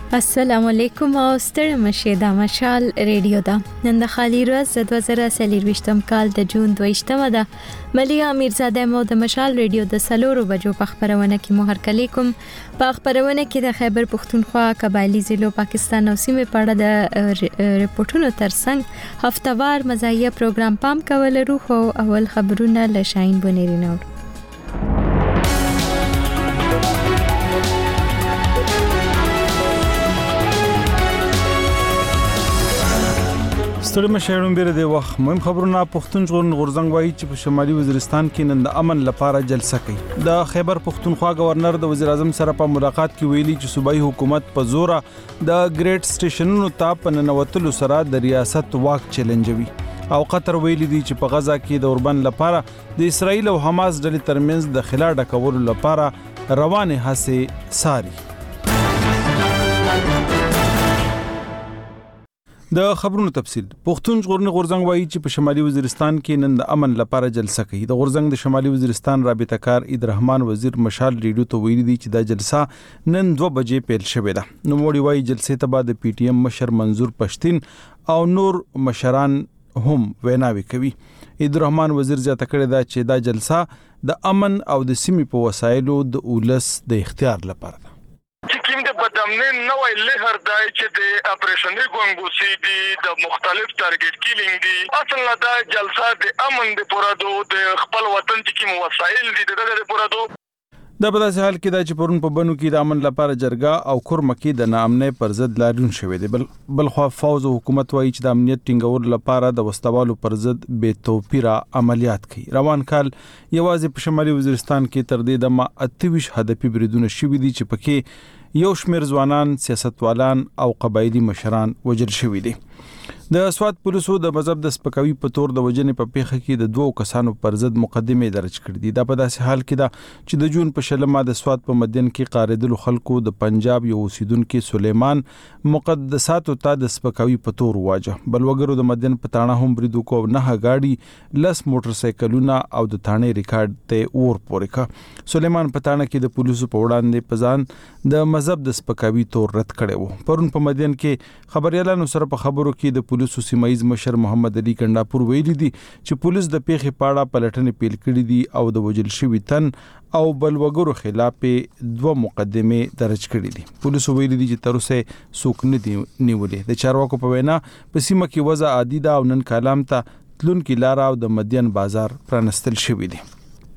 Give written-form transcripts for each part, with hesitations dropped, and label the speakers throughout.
Speaker 1: السلام علیکم او ستړي مشه د مشال ریډیو دا نن د خالی ورځ د 2023م کال د جون 22مه ده. ملیا میرزاده مو د مشال ریډیو د سلورو بجو په خبرونه کې مو هرکلی کوم. په خبرونه کې د خیبر پختونخوا قبایلی ضلعو پاکستان او سیمې په اړه د ریپورتونو ترڅنګ هفتهوار مزاحیه پروګرام پام کول روح او اول خبرونه له شاهین بنيري نور.
Speaker 2: ستړي مشهورون بیره د وخت مهم خبرونه پښتون ژغورن غورځنګ وایي چې په شمالي وزیرستان کې نن د امن لپاره جلسه کوي. د خیبر پختونخوا گورنر د وزیر اعظم سره په ملاقات کې ویلي چې صوبایي حکومت په زور د ګریټ سټیشنونو ته په ننوتلو سره د ریاست واک چیلنجوي او قطر ویلي دی چې په غزا کې د اوربن لپاره د اسرایل او حماس ډلې ترمنځ د خلا ډکولو لپاره روانه هڅې ساري. د خبرونو تفصیل پښتون ژغورنې غورځنګ وایي چې په شمالي وزیرستان کې نن د امن لپاره جلسه کوي. د غورځنګ د شمالي وزیرستان رابطه کار عیدرحمان وزیر مشال ریډیو ته ویلي دی چې دا جلسه نن 2 بجې پیل شوې ده. نو موړي وایي جلسې ته بعد پی ټی ایم مشر منظور پښتين او نور مشران هم ویناوي کوي. عیدرحمان وزیر زیاته کړی دا چې دا جلسه د امن او د سیمې په وسایلو د اولس د اختیار لپاره ده.
Speaker 3: بدامنین نوې لهر دای چې د اپریشني ګونګوسی دي د مختلف ټارګټ کیلینګ دي اصل دا جلسه د امن د پرادو د خپل وطن کې موسایل دي د پرادو
Speaker 2: د په داسې حال کې دا چې پرون په بنو کې د امن لپاره جرګه او کورمه کې د ناامنۍ پر ضد لاریون شوې دي. بل خو فوز او حکومت وایي چې د امنیت ټینګولو لپاره د وسوالو پر ضد بے توپیره عملیات کوي. روان کال یوازې په شمالي وزیرستان کې تر دې دمه 28 هدفي بریدونه شوي دي چې پکې یو شمیر ځوانان سیاستوالان او قبایلی مشران وژل شوي دي. د سواد پولیسو د مذهب د سپکاوي په تور د وجنې په پیښه کې د 2 کسانو پر ضد مقدمه درج کړې دي. دا په داسې حال کې ده چې د جون په شلمه د سواد په مدین کې قاریدلو خلکو د پنجاب یو اوسیدونکو سلیمان مقدساتو ته د سپکاوي په تور واجه. بل وګړو د مدین په تاڼه هم بریدو کو نه غاډي لس موټر سایکلونه او د تاڼې ریکارډ ته اور پورې کا. سلیمان په تاڼه کې د پولیسو په وړاندې پزان د مذهب د سپکاوي تور رد کړي وو. پرون په مدین کې خبريالانو سره په خبرو کې د پولیسو سیمایز مشر محمد علي کنډاپور ویلي دي چې پولیس د پیښې پاړه پلټنې پیل کړې دي او د وجل شوی تن او بل وګړو خلاف 2 مقدمه درج کړې دي. پولیسو ویلي دي چې تر اوسه څوک نه دي نیولې. د چارواکو په وینا په سیمه کې وضع عادي ده او نن کلام ته تلون کې لار او د مدین بازار پرانستل شوی دي.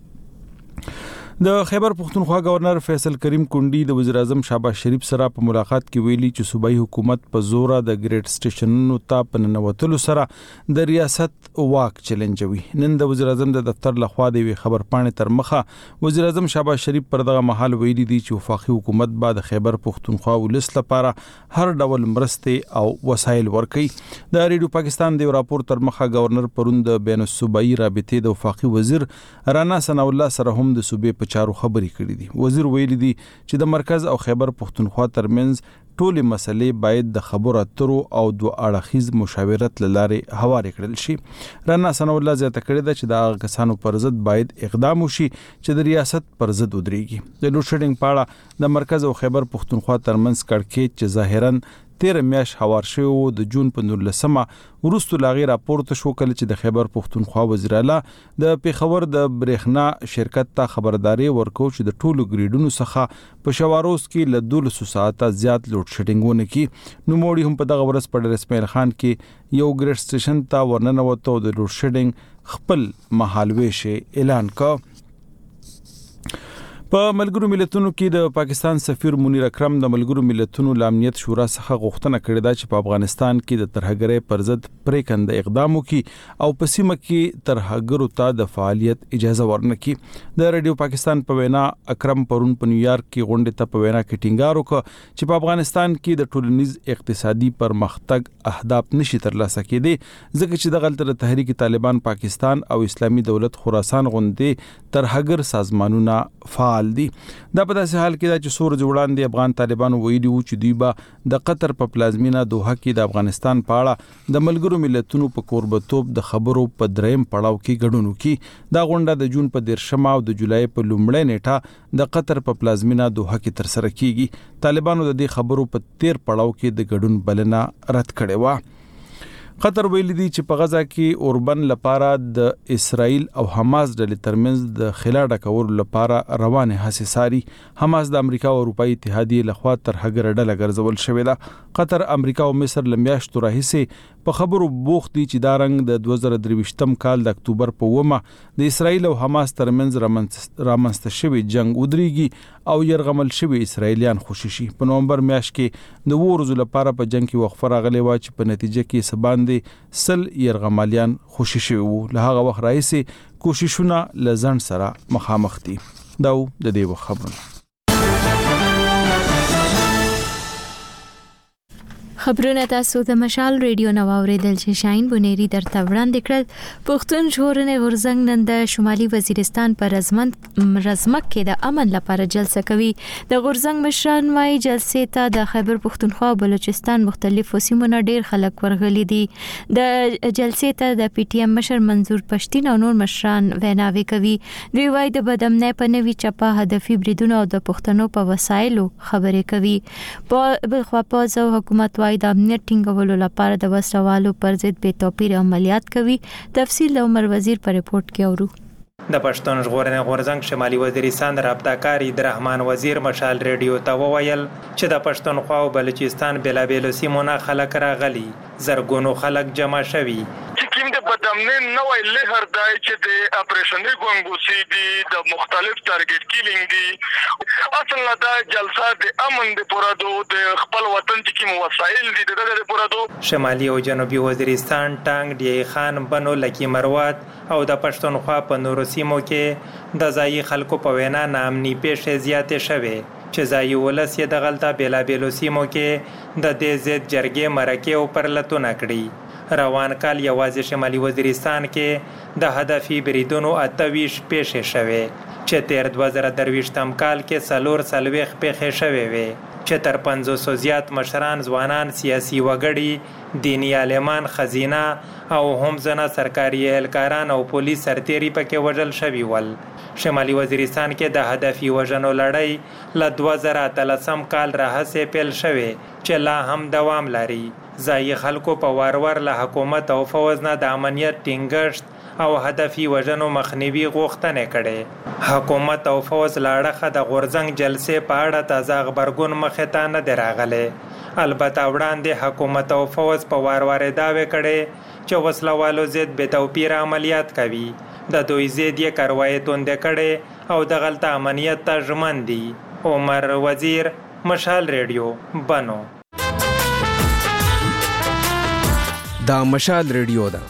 Speaker 2: د خیبر پختونخوا گورنر فیصل کریم کونډي د وزیر اعظم شهباز شریف سره په ملاقات کې ویلي چې صوبایي حکومت په زور د ګریټ سټیشنونو ته په ننوتلو سره د ریاست واک چیلنجوي. نن د وزیر اعظم د دفتر لخوا د خبر پاڼې تر مخه وزیر اعظم شهباز شریف پر دغه محل ویلي دي چې وفاقي حکومت بعد خیبر پختونخوا ولس لپاره هر ډول مرستې او وسایل ورکړي. د ریډیو پاکستان د راپور تر مخه گورنر پرون د بین الصوبایي رابطې د وفاقي وزیر رانا ثنا الله سره هم د صوبې چارو خبرې کړې دي. وزیر ویلي دي چې د مرکز او خیبر پختونخوا ترمنځ ټولې مسلې باید د خبرو اترو او دوه اړخیز مشاورت لاره هوارې کړل شي. رانا ثنا الله زیاته کړې ده چې د کسانو پر ضد باید اقدام وشي چې د ریاست پر ضد ودرېږي. د لوډ شیډینګ پاړه د مرکز او خیبر پختونخوا ترمنځ کړکېچ چې ظاهرا 13 میاشت هوار شو د جون په 19مه ورستو لاغي راپورته شو کله چې د خیبر پختونخوا وزیر اعلی د پیښور د برېښنا شرکت ته خبرداري ورکو چې د ټولو گریډونو څخه په شواروز کې ل 12 ساعته زیات لوډ شیډینګونه کی. نو موړي هم په دغه ورځ په اسماعیل خان کې یو ګریډ سټیشن ته ورننوتو د لوډ شیډینګ خپل مهالويشه اعلان کا. په ملګرو ملتونو کې د پاکستان سفیر منیر اکرم د ملګرو ملتونو امنیت شورا څخه غوښتنه کړې ده چې په افغانستان کې د ترهګرۍ پر ضد پریکنده اقدام وکړي او په سیمه کې ترهګرو ته د فعالیت اجازه ورنکړي. د ریډیو پاکستان په وینا اکرم پرون په نیویارک کې غونډه ته په وینا کې ټینګار وکړ چې په افغانستان کې د ټولنیز اقتصادي پرمختګ اهداف نشي ترلاسه کېدي ځکه چې د غلطه تحریک طالبان پاکستان او اسلامي دولت خراسان غوندې ترهګر سازمانونه فعال حال دي. دا په داسې حال کې چې سور وړاندې افغان طالبانو ویلي وو چې دوی به د قطر په پلازمینه دوحه کې د افغانستان په اړه د ملګرو ملتونو په کوربتوب د خبرو په دریم پړاو کې ګډون وکړي. دا غونډه د جون په 13 او د جولای په لومړۍ نیټه د قطر په پلازمینه دوحه کې ترسره کیږي. طالبانو د دې خبرو په 13 پړاو کې د ګډون بلنه رد کړې و. قطر ویلي دی چې په غزا کې اوربن لپاره د اسرائیل او حماس ډلې ترمنځ د خلا ډکولو لپاره روانه هڅې ساري. حماس د امریکا او اروپאי اتحادیې لخوا تر هغه ډله ګرځول شوې ده. قطر، امریکا او مصر لمیاشتو راهیسې په خبرو بوخت دي چې دا رنګ د 2023 کال د اکتوبر په 9 د اسرائیل او حماس ترمنځ رامنځته شوی جنگ ودرېږي او يرغمل شوی اسرائیلیان خوشي شي. په نومبر میاشت کې د ورځو لپاره په جنگ کې وقفه راغلی و چې په نتیجه کې سباندې سل يرغمالیان خوشي شوی وو. له هغه وخت راهیسې کوششونه لزن سره مخامخ دي. دا د دې خبرونه.
Speaker 1: خبرونه تاسو د مشال ریډیو نو اوریدل چې شاین بونيري درته وړاندې کړل. پښتون ژغورنې غورځنګ نن د شمالي وزیرستان پر رزمک کې د امن لپاره جلسه کوي. د غورځنګ مشران وايي جلسې ته د خیبر پښتونخوا او بلوچستان مختلفو سیمونو ډیر خلک ورغلي دي. د جلسې ته د پی ټی ایم مشر منظور پښتين او نور مشران ویناوي کوي. دوی وايي د بدامنۍ په نوي چپه هدفي بریدونو او د پښتنو په وسایلو خبرې کوي. په بلخوا پوز او حکومت د امنیت ټینګولو لپاره د وسلوالو پر ضد بے توپیر عملیات کوي. تفصیل عمر وزیر پر رپورت کې اورو.
Speaker 4: د پښتون ژغورنې غورځنګ شمالي وزیرستان رابطه عبدالرحمن وزیر مشال ریډیو ته وویل چې د پښتونخوا او بلوچستان بېلابېلو سیمو نه خلک راغلي، زرګونو خلک جمع شوي.
Speaker 3: د بدامنۍ نوې لهر دای چې د اپریشني ګونګوسی دي د مختلف ټارګټ کیلینګ دي. اصل دا جلسه د امن د پرادو د خپل وطن کې وسایل دي د پرادو.
Speaker 4: شمالي او جنوبي وزیرستان ټانګ دی خان بنو لکی مروات او د پښتونخوا په نورو سیمو کې د ځایي خلکو په وینا نامني پیښې زیاتې شوې چې ځایي ولس یې د غلطه بېلابېلو سیمو کې د دې ضد جرګې مرکې او پرلتونه کړي. روان کال یوازې شمالي وزیرستان کې د هدفي بریدونو 28 پیښې شوې چې تیر 2023 کال کې 440 پیښې شوې وې چې تر 500 زیات مشران، ځوانان، سیاسي وګړي، دینی عالمان، خزینه او هم ځنه سرکاري اهلکاران او پولیس سرتیري پکې وژل شوي ول. شمالي وزیرستان کې د هدفي وژنو لړۍ له 2013 کال راهیسې پیل شوې چې لا هم دوام لري. ځایي خلکو په وار له حکومت او فوج نه د امنیت ټینګښت او هدفي وژنو مخنیوي غوښتنې کړې. حکومت او فوج لاړه د غورځنګ جلسې په اړه تازه خبرګون مخې ته نه دی راغلی. البته وړاندې حکومت او فوج په وار دعوې کړې چې وسلوالو ضد بې توپیر عملیات کوي. د دوی ضد یې کاروایي توندې کړې او د غلطه امنیت ته ژمن دي. عمر وزیر، مشال ریډیو، بنو.
Speaker 5: دا مشال ریډیو ده.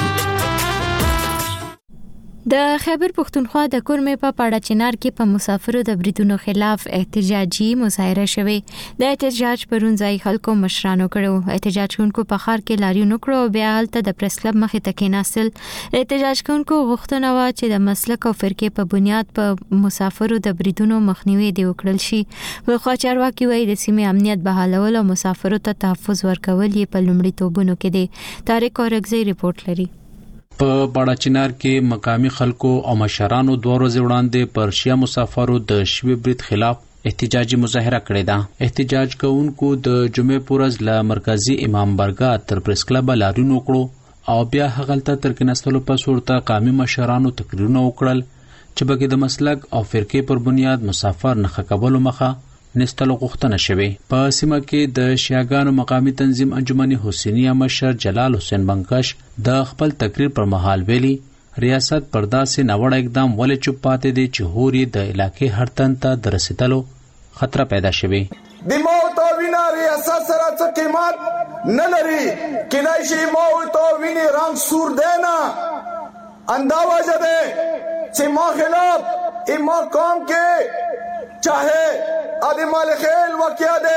Speaker 1: د خیبر پښتونخوا د کورمې په پاړه چنار کې په مسافرو د بریدونو خلاف احتجاجي مظاهره شوه. د احتجاج پرونځای خلکو مشرانو کړو. احتجاج کوونکو په خار کې لاریون وکړو، بیا هلته د پریس کلب مخې ته کېناستل. احتجاج کوونکو غوښتنه و چې د مسلک او فرقې په بنیاد په مسافرو د بریدونو مخنیوي دی وکړل شي. په خوا چارواکي وایي د سیمې امنیت بحالول او مسافرو ته تحفظ ورکول یې په لومړیتوبونو کې دي. طارق اورګزی رپورت لري.
Speaker 6: په باړاچینار کې مقامی خلکو او مشرانو 2 ورځې وړاندې پر شیا مسافرو د شوی برید خلاف احتجاجي مظاهره کړې ده. احتجاج کوونکو د جمعې پورز له مرکزی امام برګا تر پریس کلب لاریون وکړو او بیا هغلته تر کېناستلو په صورت قومي مشرانو تقریرونه وکړل چې بګې د مسلک او فرقې پر بنیاد مسافر نه خکبلو مخه نستلو غوښتنه شوه. په سیمه کې د شیعاګانو مقامی تنظیم انجمن حسینیه مشر جلال حسین بنکش د خپل تقریر پر مهال ویلي ریاست پرداسې نوړ اقدام ولې چوپ پاتې دي چې هوري د علاقې هر تن ته درسېدلو خطر پیدا شوه.
Speaker 7: د موت او وینا ریاست سره څه قیمت نه لري. کینای شي موت او ویني رنگ سور دینا اندازه ده چې ما خلاف اما قوم کې چاہے آدی مال خیل واقعہ دے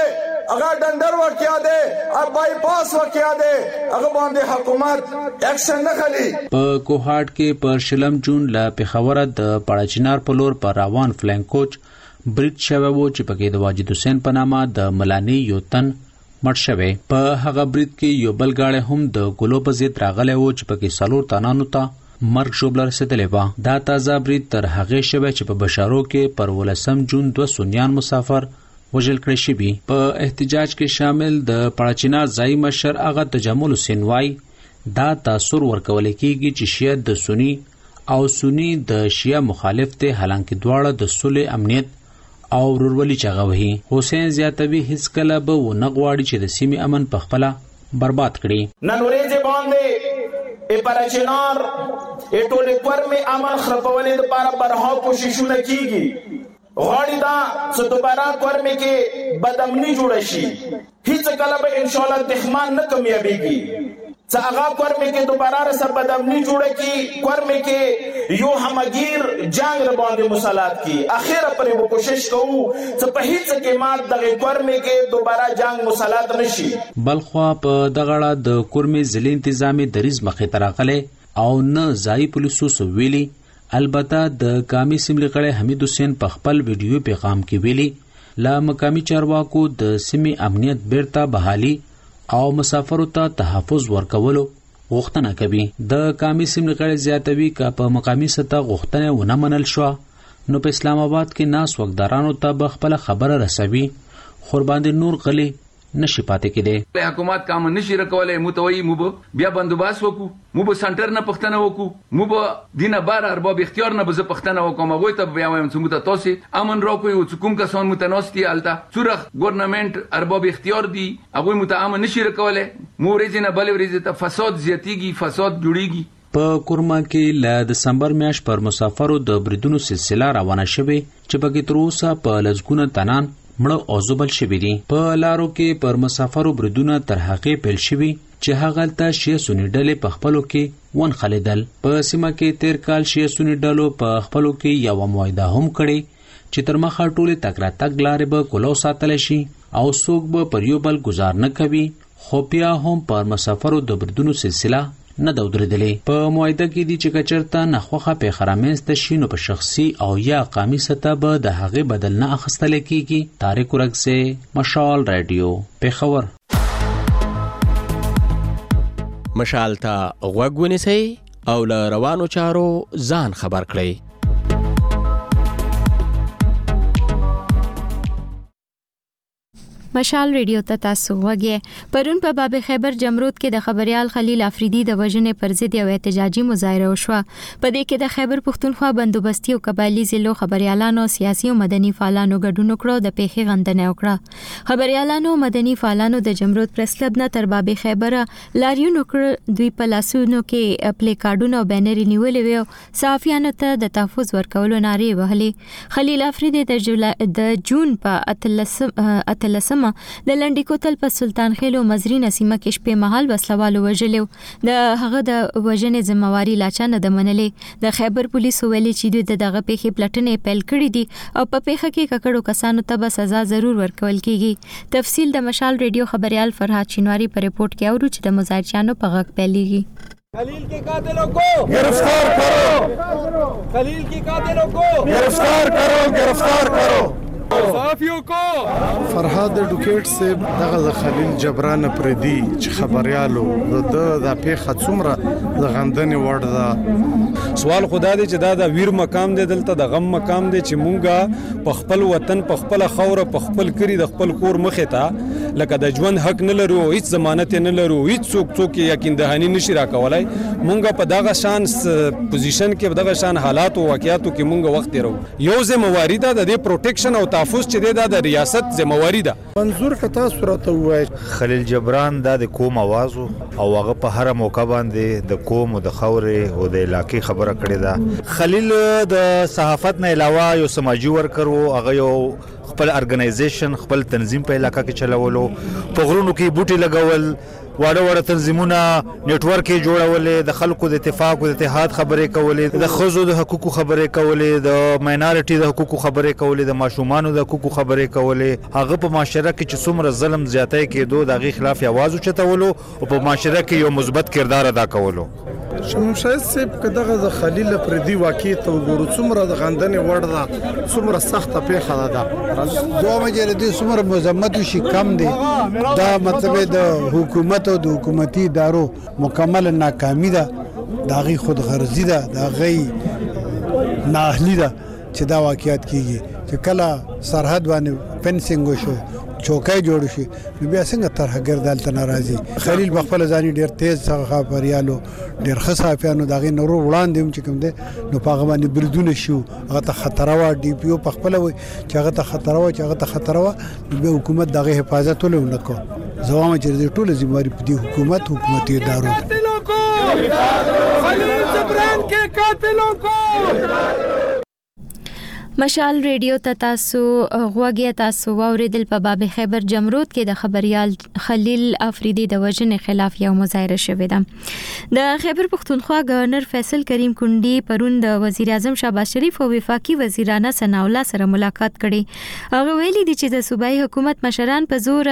Speaker 7: هغه ډندر واقعیا دی او بای پاس واقعیا دی هغه باندې حکومت اکشن نه خلی.
Speaker 6: په کوهاټ کې پر شلم جون لا پیښور د پړاچینار په لور پر روان فلنک کوچ برید شوی و چې پکې د واجد حسین په نامه د ملانی یو تن مړ شوی. په هغه برید کې یو بل گاډی هم د ګلو په ضد راغلی و چې پکې څلور تنانو ته مرګ ژوبله رسېدلې وه. دا تازه برید تر هغې شوی چې په بشارو کې پر 18 جون 2 سنیان مسافر وژل کړی شوي. په احتجاج کې شامل د پړاچینار ځایي مشر هغه تجمل حسین وایي دا تاثر ورکولی کېږي چې شیعه د سني او سني د شیعه مخالف دی، حالانکه دواړه د صلح، امنیت او ورورولي چغه وهي. حسین زیاتوي هیڅکله به ونه غواړي چې د سیمې امن په خپله برباد کړي.
Speaker 8: نن ورځې باندې پړاچینار ټولې کورمې امن خرابولې لپاره برها کوششونه کیږي. غواړي دا چې دوباره کورمې کې بدامني جوړه شي. هیڅ کله به ان شاء الله دښمن نه کمیابېږي. چې هغه کورمې کې دوباره سره بدامني جوړه کی، کورمې کې یو همگیر جنگ را باندې مسلط کی. اخیره پرې به کوشش کوو چې په هیڅ کې مات دغه کورمې کې دوباره جنگ مسلط نشي.
Speaker 6: بلخوا په دغه اړه د کورمې ضلعي انتظامي دریځ مخې ته راغلی او نه ځایي پولیسو څه ویلي. البته د قامي اسمبلي غړی حمید حسین په خپل ویډیو پیغام کې ویلي لا مقامي چارواکو د سیمې امنیت بیرته بحالي او مسافرو ته تحفظ ورکولو غوښتنه کوي. د قامي اسمبلي غړی زیاتوي که په مقامي سطح غوښتنه ونه منل شوه نو په اسلام آباد کې ناس وګدارانو ته به خپل خبره رسوي، خو باندې نور غلي نشي پاتې کېدی.
Speaker 9: حکومت کام نشي رکولای، متوي مو بیا بندوباس وکړو، مو به سنټر نه پښتنه وکړو، مو به دینه بار ارباب اختیار نه به پښتنه وکم. هغه ته بیا وایم چې مو ته تاسو امن راکوي او کوم کسان متناستی الته څورخ ګورنمنت ارباب اختیار دي، هغه مو ته امن نشي رکولای. مو ورځ نه بل ورځ ته فساد زیاتیږي، فساد جوړیږي.
Speaker 6: په کورما کې ل دسمبر میاشت پر مسافرو د بریدونو سلسله روانه شوه چې پکې تر اوسه په لزګونه تنان مړه او زبل شوي دي. په لارو کې پر مسافرو بریدونه تر هغې پیل شوي چې هغه ته شیعه سني ډلې په خپلو کې ونښلېدل. په سیمه کې تیر کال شیعه سني ډلو په خپلو کې یوه معاهده هم کړې چې تر مخه ټولې تګ راتګ لارې به کلو ساتلی شي او څوک به پر یو بل ګزار نه کوي. خو بیا هم پر مسافرو د بریدونو سلسله نه ده ودرېدلې. په معاهده کې دي چې که چېرته ناخوښه پیښه رامنځته شي نو په شخصي او یا قامي سطح به د هغې بدل نه اخیستلی کېږي. طارق ورکزی، مشال رادیو، پېښور.
Speaker 10: مشال ته غوږ ونیسئ او له روانو چارو ځان خبر کړئ.
Speaker 1: مشال ریډیو ته تاسو وګورئ. پرون په باب خیبر جمرود کې د خبريال خلیل افریدي د وژنې پر ضد یو احتجاجي مظاهره وشوه. په دې کې د خیبر پښتونخوا بندوبستي او قبایلی ضلعو خبريالانو، سیاسي او مدني فعالانو ګډون وکړو. د پیښې غندنه وکړه. خبريالانو او مدني فعالانو د جمرود پریس کلب نه تر باب خیبر لاریون وکړ. دوی په لاسونو کې پلی کارډونه او بینر نیولې وو. صحافیانو ته د تحفظ ورکولو نارې وهلې. خلیل افریدي د جون په 13 د لنډی کوتل په سلطان خیل او مزری نسیمه کې شپې مهال وسلوالو وژلو. د هغه د وژنې ذمہواری لاچا نه د منلې. د خیبر پولیسو ویلي چې دوی دغه پیښې پلټنې پیل کړې دي او په پیښه کې ککړو کسانو ته به سزا ضرور ورکول کیږي. تفصیل د مشال ریډیو خبريال فرحات شینواری په ریپورت کې اورو چې د مظاهرچیانو په غږ پیلېږي.
Speaker 11: خلیل کے قاتلوں کو گرفتار کرو، خلیل کے قاتلوں کو گرفتار کرو، گرفتار کرو صحافیوں کو.
Speaker 12: فرهاد ډوکیټ صاحب دغه خلیل جبران پردي چې خبريالو د پیښه څومره د غندنې وړ ده.
Speaker 2: سوال خدا دی چې دا ویر مقام دی، دلته د غم مقام دی چې مونږه په خپل وطن، په خپل خوره، په خپل کری، د خپل کور مخې ته لکه د ژوند حق نه لرو، هیڅ ضمانت نه لرو، هیڅ څوک یقین دهانی نشي راکولای. مونږه په دغه شان پوزیشن کې، په دغه شان حالات او واقعیاتو کې مونږه وخت تیرو. یو ذمہواری ده د پروټیکشن او تحفظ چې د ریاست ذمہواری ده.
Speaker 12: منظور کتا صورت وای
Speaker 13: خلیل جبران د کوم आवाज او هغه په هر موقع باندې د کوم او د خورې او د علاقې خبره کړې ده. خلیل د صحافت نه علاوه یو سماجی ورکر وو، هغه یو خپل ارګنایزیشن، خپل تنظیم په علاقې کې چلولو، په غرونو کې بوټي لګول، واړه تنظیمونه نیټورک جوړولې، د خلکو د اتفاق او اتحاد خبرې کولې، د ښځو د حقوقو خبرې کولې، د ماینارټي د حقوقو خبرې کولې، د ماشومانو د حقوقو خبرې کولې. هغه په معاشره کې چې څومره ظلم زیاتۍ کېدو د هغې خلاف آواز اوچتولو او په معاشره کې یو مثبت کردار ادا کولو.
Speaker 12: شمشاد صاحب که دغه د خلیل پردي واقع ته وګورو څومره د غندنې وړ ده، څومره سخته پیښه ده.
Speaker 14: دوه مجره دي څومره مزمت شي کم دي. دا مطلب د حکومت او د حکومتي ادارو مکمل ناکامي ده، دا غي خود غرضی ده، دا غي ناهلی ده چې دا واقعیت کیږي. چې کله سرحد باندې فنسینګ وشو، چوکۍ جوړ شي، نو بیا څنګه ترهګر دلته ناراضي. خلیل بخپل ځاني ډیر تیز خبريالو، ډیر خصافیانو دغه نورو وړاندې هم چې کوم دي نو په باندې بریدونه شو، هغه ته خطر وا. ډي پی او په خپل وي چې هغه ته خطر وا، چې هغه ته خطر وا، نو حکومت دغه حفاظت ولونه کو. زوامه چې ټول ذمہواری په دې حکومتي ادارو
Speaker 11: خلیل جبران کے قاتلوں کو.
Speaker 1: مشال ریډیو ته تاسو غوږی تاسو واوریدل. په باب خیبر جمرود کې د خبريال خلیل افریدي د وژنې خلاف یو مظاهره شوې ده. د خیبر پختونخوا گورنر فیصل کریم کونډي پرون د وزیر اعظم شهباز شریف او وفاقي وزیرانه ثناء الله سره ملاقات کړي. هغه ویلي دي چې د صوبایي حکومت مشران په زور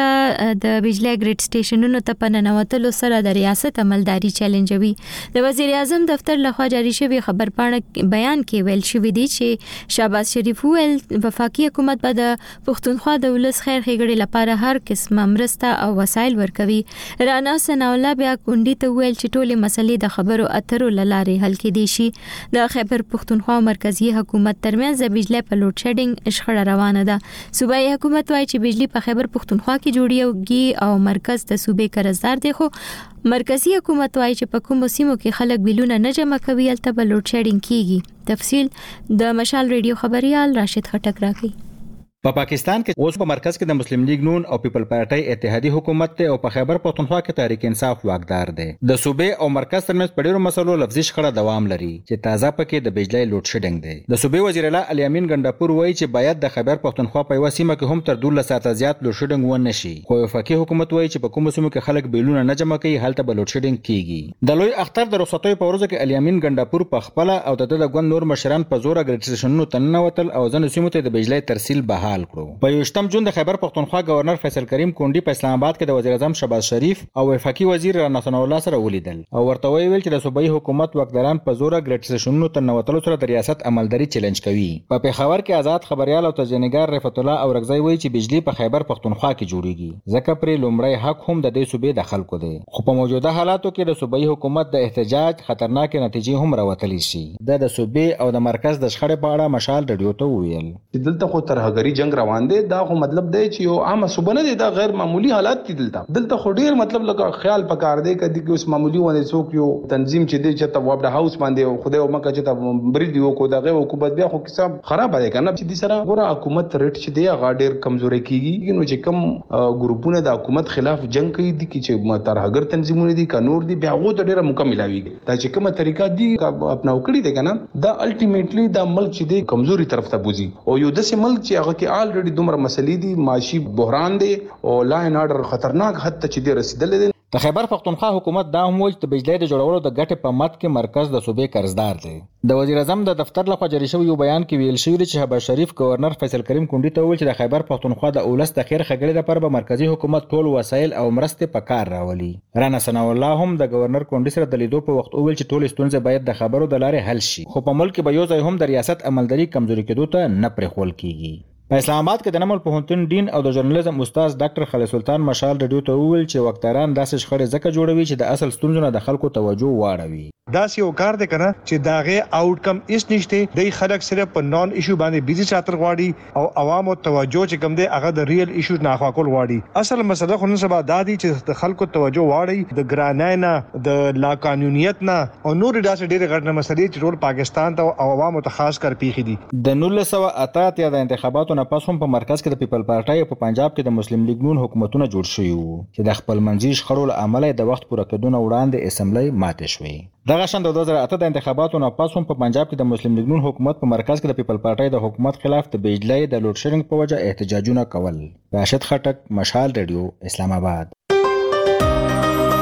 Speaker 1: د بجلی ګریډ سټیشنونو ته پننوتلو سره د ریاست عملداري چیلنجوي. د وزیر اعظم دفتر لخوا جاری شوی خبرپاڼه بیان کې ویل شوی دی چې شهباز شریف ویل وفاقي حکومت به د پښتونخوا د ولس خیر ښېګړې لپاره هر قسمه مرسته او وسایل ورکوي. رانا ثناء الله بیا کونډي ته ویل چې ټولې مسلې د خبرو اترو لارې حل کېدای شي. د خیبر پښتونخوا مرکزی حکومت ترمنځ د بجلی په لوډ شیډینګ شخړه روانه ده. صوبایي حکومت وايي چې بجلی په خیبر پښتونخوا کې جوړیږي او مرکز د صوبې قرضدار دی، خو مرکزی حکومت وايي چې په کومو سیمو کې خلک بیلونه نه جمع کوي البته په لوډ شیډینګ کیږي. تفصیل د مشال ریډیو خبريال راشد خټک راکړي.
Speaker 15: په پاکستان کې اوس په مرکز کې د مسلم لیگ نون او پیپل پارټي اتحادي حکومت ته او په خیبر پختونخوا کې تحریک انصاف واقدار دی. د صوبې او مرکز ترمنځ په ډیرو مسلو لفظي شخړه دوام لري چې تازه پکې د بجلی لوډ شیډینګ دی. د صوبې وزیر اعلی علي امین ګنداپور وایي چې باید د خیبر پختونخوا په یو سیمه کې هم تر 12 ساعته زیات لوډ شیډینګ ونه شي، خو وفاقي حکومت وایي چې په کومو سیمو کې خلک بیلونه نه جمع کوي هلته به لوډ شیډینګ کیږي. د لوی اختر د رخصتۍ په ورځ کې علي امین ګنداپور په خپل او د ګوند نور مشران په زور ګریډ سټیشنونو ته ننوتل او ځنې سیمو ته د بجلی ترسیل بحال کړو. په جون د خیبر پختونخوا گورنر فیصل کریم کونډي په اسلام آباد کې د وزیر اعظم شهباز شریف او وفاقي وزیر رانا ثناء الله سره ولیدل او ورته ویل چې د صوبایي حکومت واکداران په زور ګریډ سټیشنونو ته ننوتلو سره د ریاست عملداري چیلنج کوي. په پیښور کې آزاد خبريال او تجنیګار رفعت الله اورګزی وایي چې بجلی په خیبر پختونخوا کې جوړیږي ځکه پر لومړی حق هم د دې صوبې د خلکو دی، خو په موجوده حالاتو کې د صوبایي حکومت د احتجاج خطرناک نتیجې هم راوتلی شي. د صوبې او د مرکز د شخړې په اړه مشال ریډیو ته وویل
Speaker 16: چې دلته خو ترهګری جنگ روان دی، دا خو مطلب دی چې یو عام صوبه نه دی، دا غیر معمولی حالات دي. دلته خو ډیر مطلب لکه خیال پکار دی کدي کې اوس معمولی ونه څوک یو تنظیم چې دی چې ته وابډ هاوس باندې خدای او مکه چې ته برید یو کو دغه حکومت بیا خو حساب خراب دی کنه چې دې سره ګوره حکومت ریټ چې دی هغه ډیر کمزوري کیږي. نو چې کم ګروپونه د حکومت خلاف جنگ کوي دي چې ترهګر تنظیمونه دي کانور دي بیا غو ته ډیره مکملاویږي. دا چې کومه طریقه دی اپناو کړی دی کنه دا الټیمیټلی دا ملک چې دی کمزوري طرف ته بوزي او یو داسې ملک چې هغه کې الریډي دومره مسلې دي، معاشي بحران دی او لاین آرډر خطرناک حد ته چې دی رسیدل دي.
Speaker 15: د خیبر پختونخوا حکومت دا هم وایي چې د بجلی د جوړولو د ګټې په مد کې مرکز د صوبې قرضدار دی. د وزیر اعظم د دفتر لخوا جاری شوی یو بیان کې ویل شوی چې شهباز شریف گورنر فیصل کریم کونډي ته وویل چې د خیبر پختونخوا د اولس د خیر ښېګړې لپاره به مرکزی حکومت ټول وسایل او مرستې په کار راولي. رانا ثناء الله هم د گورنر کونډي سره د لیدو په وخت وویل چې ټول ستونزې باید د خبرو د لارې حل شي، خو په ملک کې به یو ځای هم د ریاست عملداري کمزوري کېدو ته نه پرېښول کیږي. په اسلام آباد کې د نمل پوهنتون ډین او د ژورنالیزم استاد ډاکټر خالد سلطان مشال ریډیو ته وویل چې وکتاران داسې شخړې ځکه جوړوي چې د اصل ستونزو نه د خلکو توجه واړوي.
Speaker 17: داسې یو کار دی کنه چې داغه آوټکم هیڅ نشته، د خلک صرف په نون ایشو باندې بیزی ساتل غواړي او عوامو توجه چې کوم دی هغه د ریل ایشو نه خواکول غواړي. اصل مسله خو نن سبا دادی چې د خلکو توجه واړي د ګرانای نه د لا قانونیت نه او نور داسې ډېر غټ مسلې چې ټول پاکستان ته او عوامو ته خاص کر پیخي دي.
Speaker 15: د 1988 د انتخاباتو نه پس هم په مرکز کې د پیپل پارټي په پنجاب کې د مسلم لیگ نون حکومتونه جوړ شوي وو چې د خپل منځي شخړو له امله د وخت پوره کېدو وړاندې اسمبلی ماتې شوې. دغه شان د 2008 د انتخاباتو نه پس هم په پنجاب کې د مسلم لیگ نون حکومت په مرکز کې د پیپل پارټي د حکومت خلاف د بجلی د لوډ شیډینګ په وجه احتجاجونه کول. راشد خټک، مشال ریډیو، اسلام آباد.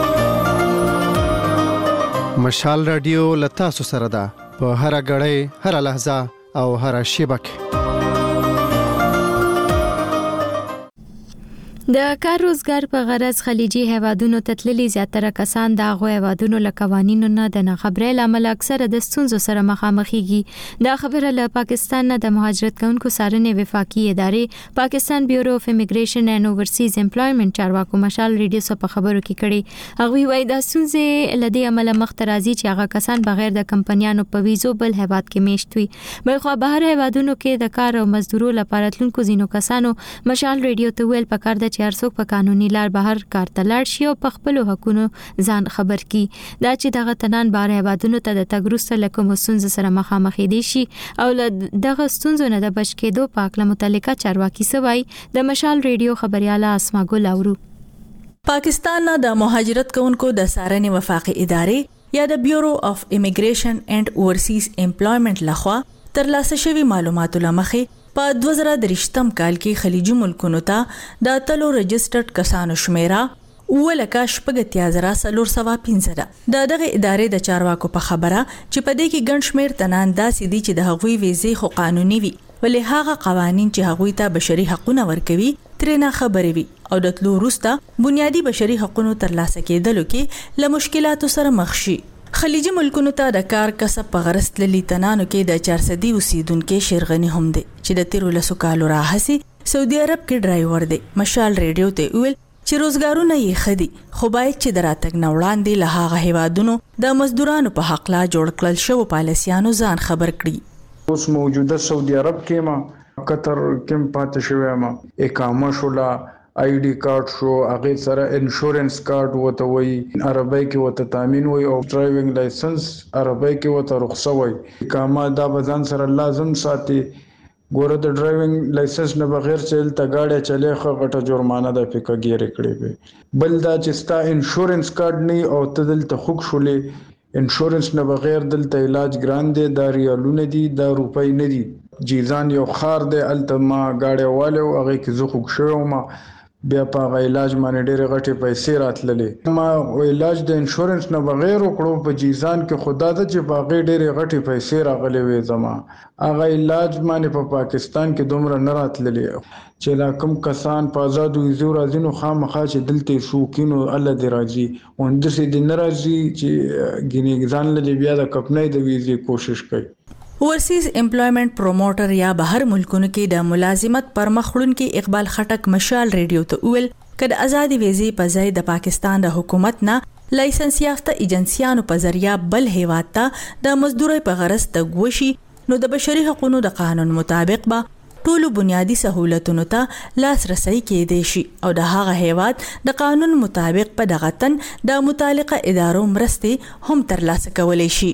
Speaker 12: مشال رادیو لتا سره ده په هر غړې هر لحظه او هر شیبه کې.
Speaker 1: د کار روزګار په غرض خلیجي هیوادونو ته تللي زیاتره کسان د هغو هیوادونو له قوانینو نه د ناخبرۍ له امله اکثره د ستونزو سره مخامخېږي. دا خبره له پاکستان نه د مهاجرت کوونکو څارنې وفاقي ادارې پاکستان بیورو اف امیګریشن اینڈ اوورسیز امپلایمنٹ چارواکو مشال ریډیو سره په خبرو کې کړي. هغوی وایي دا ستونزې له دې امله مخ ته راځي چې هغه کسان بغیر د کمپنیانو په ویزو بل هیواد کې میشت وي. بلخوا بهر هیوادونو کې د کار او مزدورو لپاره تلونکو ځینو کسانو مشال ریډیو ته ویل پکار ده هر څوک په قانوني لار بهر کار ته لاړ شي او په خپل حقوقو ځان خبر کړي. دا چې دغه تنان بهر هیوادونو ته د تګ وروسته له کومو ستونزو سره مخامخ دي شي او له دغه ستونزو نه د بچ کېدو په اړه متعلقه چارواکي سوای د مشال ریډیو خبرياله اسما ګل اورو.
Speaker 18: پاکستان نه د مهاجرت کوونکو د څارنې وفاقي ادارې یا د بیورو اف امیګریشن اینڈ اوورسیز امپلایمنٹ لخوا ترلاسه شوی معلوماتو لمخې په 2023م کال کې خلیجي ملکونو ته د اتلو رجسټرډ کسانو شمیره 1,14,415 ده. دغه ادارې د چارواکو په خبره چې په دې کې ګڼ شمیر تنان داسې دي چې د هغوی ویزې خو قانوني وي ولې هغه قوانين چې هغوی ته بشري حقوقونه ورکوي ترې نه خبرې وي او د تلو وروسته بنیادی بشري حقوقو ترلاسه کېدلو کې له مشکلاتو سره مخ شي. خلیجي ملکونو ته د کار کسب په غرض تللي تنانو کې د 400 اوسیدونکو شیرغنی هم دي چې د 13 کالو راهسي سعودي عرب کې ډرایور دي. مشال ریډیو ته ویل چې روزګارونه یې خدي خو باید چې دراتګ نه وړاندې له هغه هیوادونو د مزدورانو په حق لا جوړ کړل شو پالیسیانو ځان خبر کړي.
Speaker 7: اوس موجوده سعودي عرب کې ما قطر کې پاتې شوی ما اقامه شولا آی ډی کارت شو هغه سره انشورنس کارت وته وي عربی کې وته تامین وي او ډرایوینګ لایسنس عربی کې وته رخصه وي. اقامه دا بزن سره لازم ساتي. ګوره د ډرایوینګ لایسنس نه بغیر چل ته گاډي چلے خو غټه جرمانه د فکرګیر کړي به. بل دا چې ستا انشورنس کارت نه او تدل ته خوک شولې انشورنس نه بغیر دلته علاج ګران دي دا ریالونه دي دا روپۍ نه دي. جیزان یو خار دی التما گاډي والو هغه کې زه خوک شوم ما بیا په علاج باندې ډېر غټي پیسې راتللې. ما علاج د انشورنس نه بغیر وکړو په جیزان کې خدا ته چې باغې ډېر غټي پیسې راغلي وې زما هغه علاج باندې په پاکستان کې دومره نه راتللې چې لا کوم کسان په آزاد ویزو راځي نو خامخا چې دلته شوکینو الله دې راځي وندسې دې ناراضي چې ګینې ځان له بیا د کپنۍ د ویزې کوشش کوي.
Speaker 18: اوورسیز امپلایمنٹ پروموټر یا بهر ملکونو کې د ملازمت پر مخړون کې اقبال خټک مشال ریډیو ته ویل کله آزادي ویزې په ځای د پاکستان د حکومت نه لایسنس یافته ایجنسیانو په ذریعہ بل هیواد ته د مزدورۍ په غرض تګوشي نو د بشري حقوقو د قانون مطابق به ټولو بنیادی سہولتونو ته لاسرسي کېدې شي او د هغه هیواد د قانون مطابق په دغه تن د متعلقه ادارو مرستې هم ترلاسه کولای شي.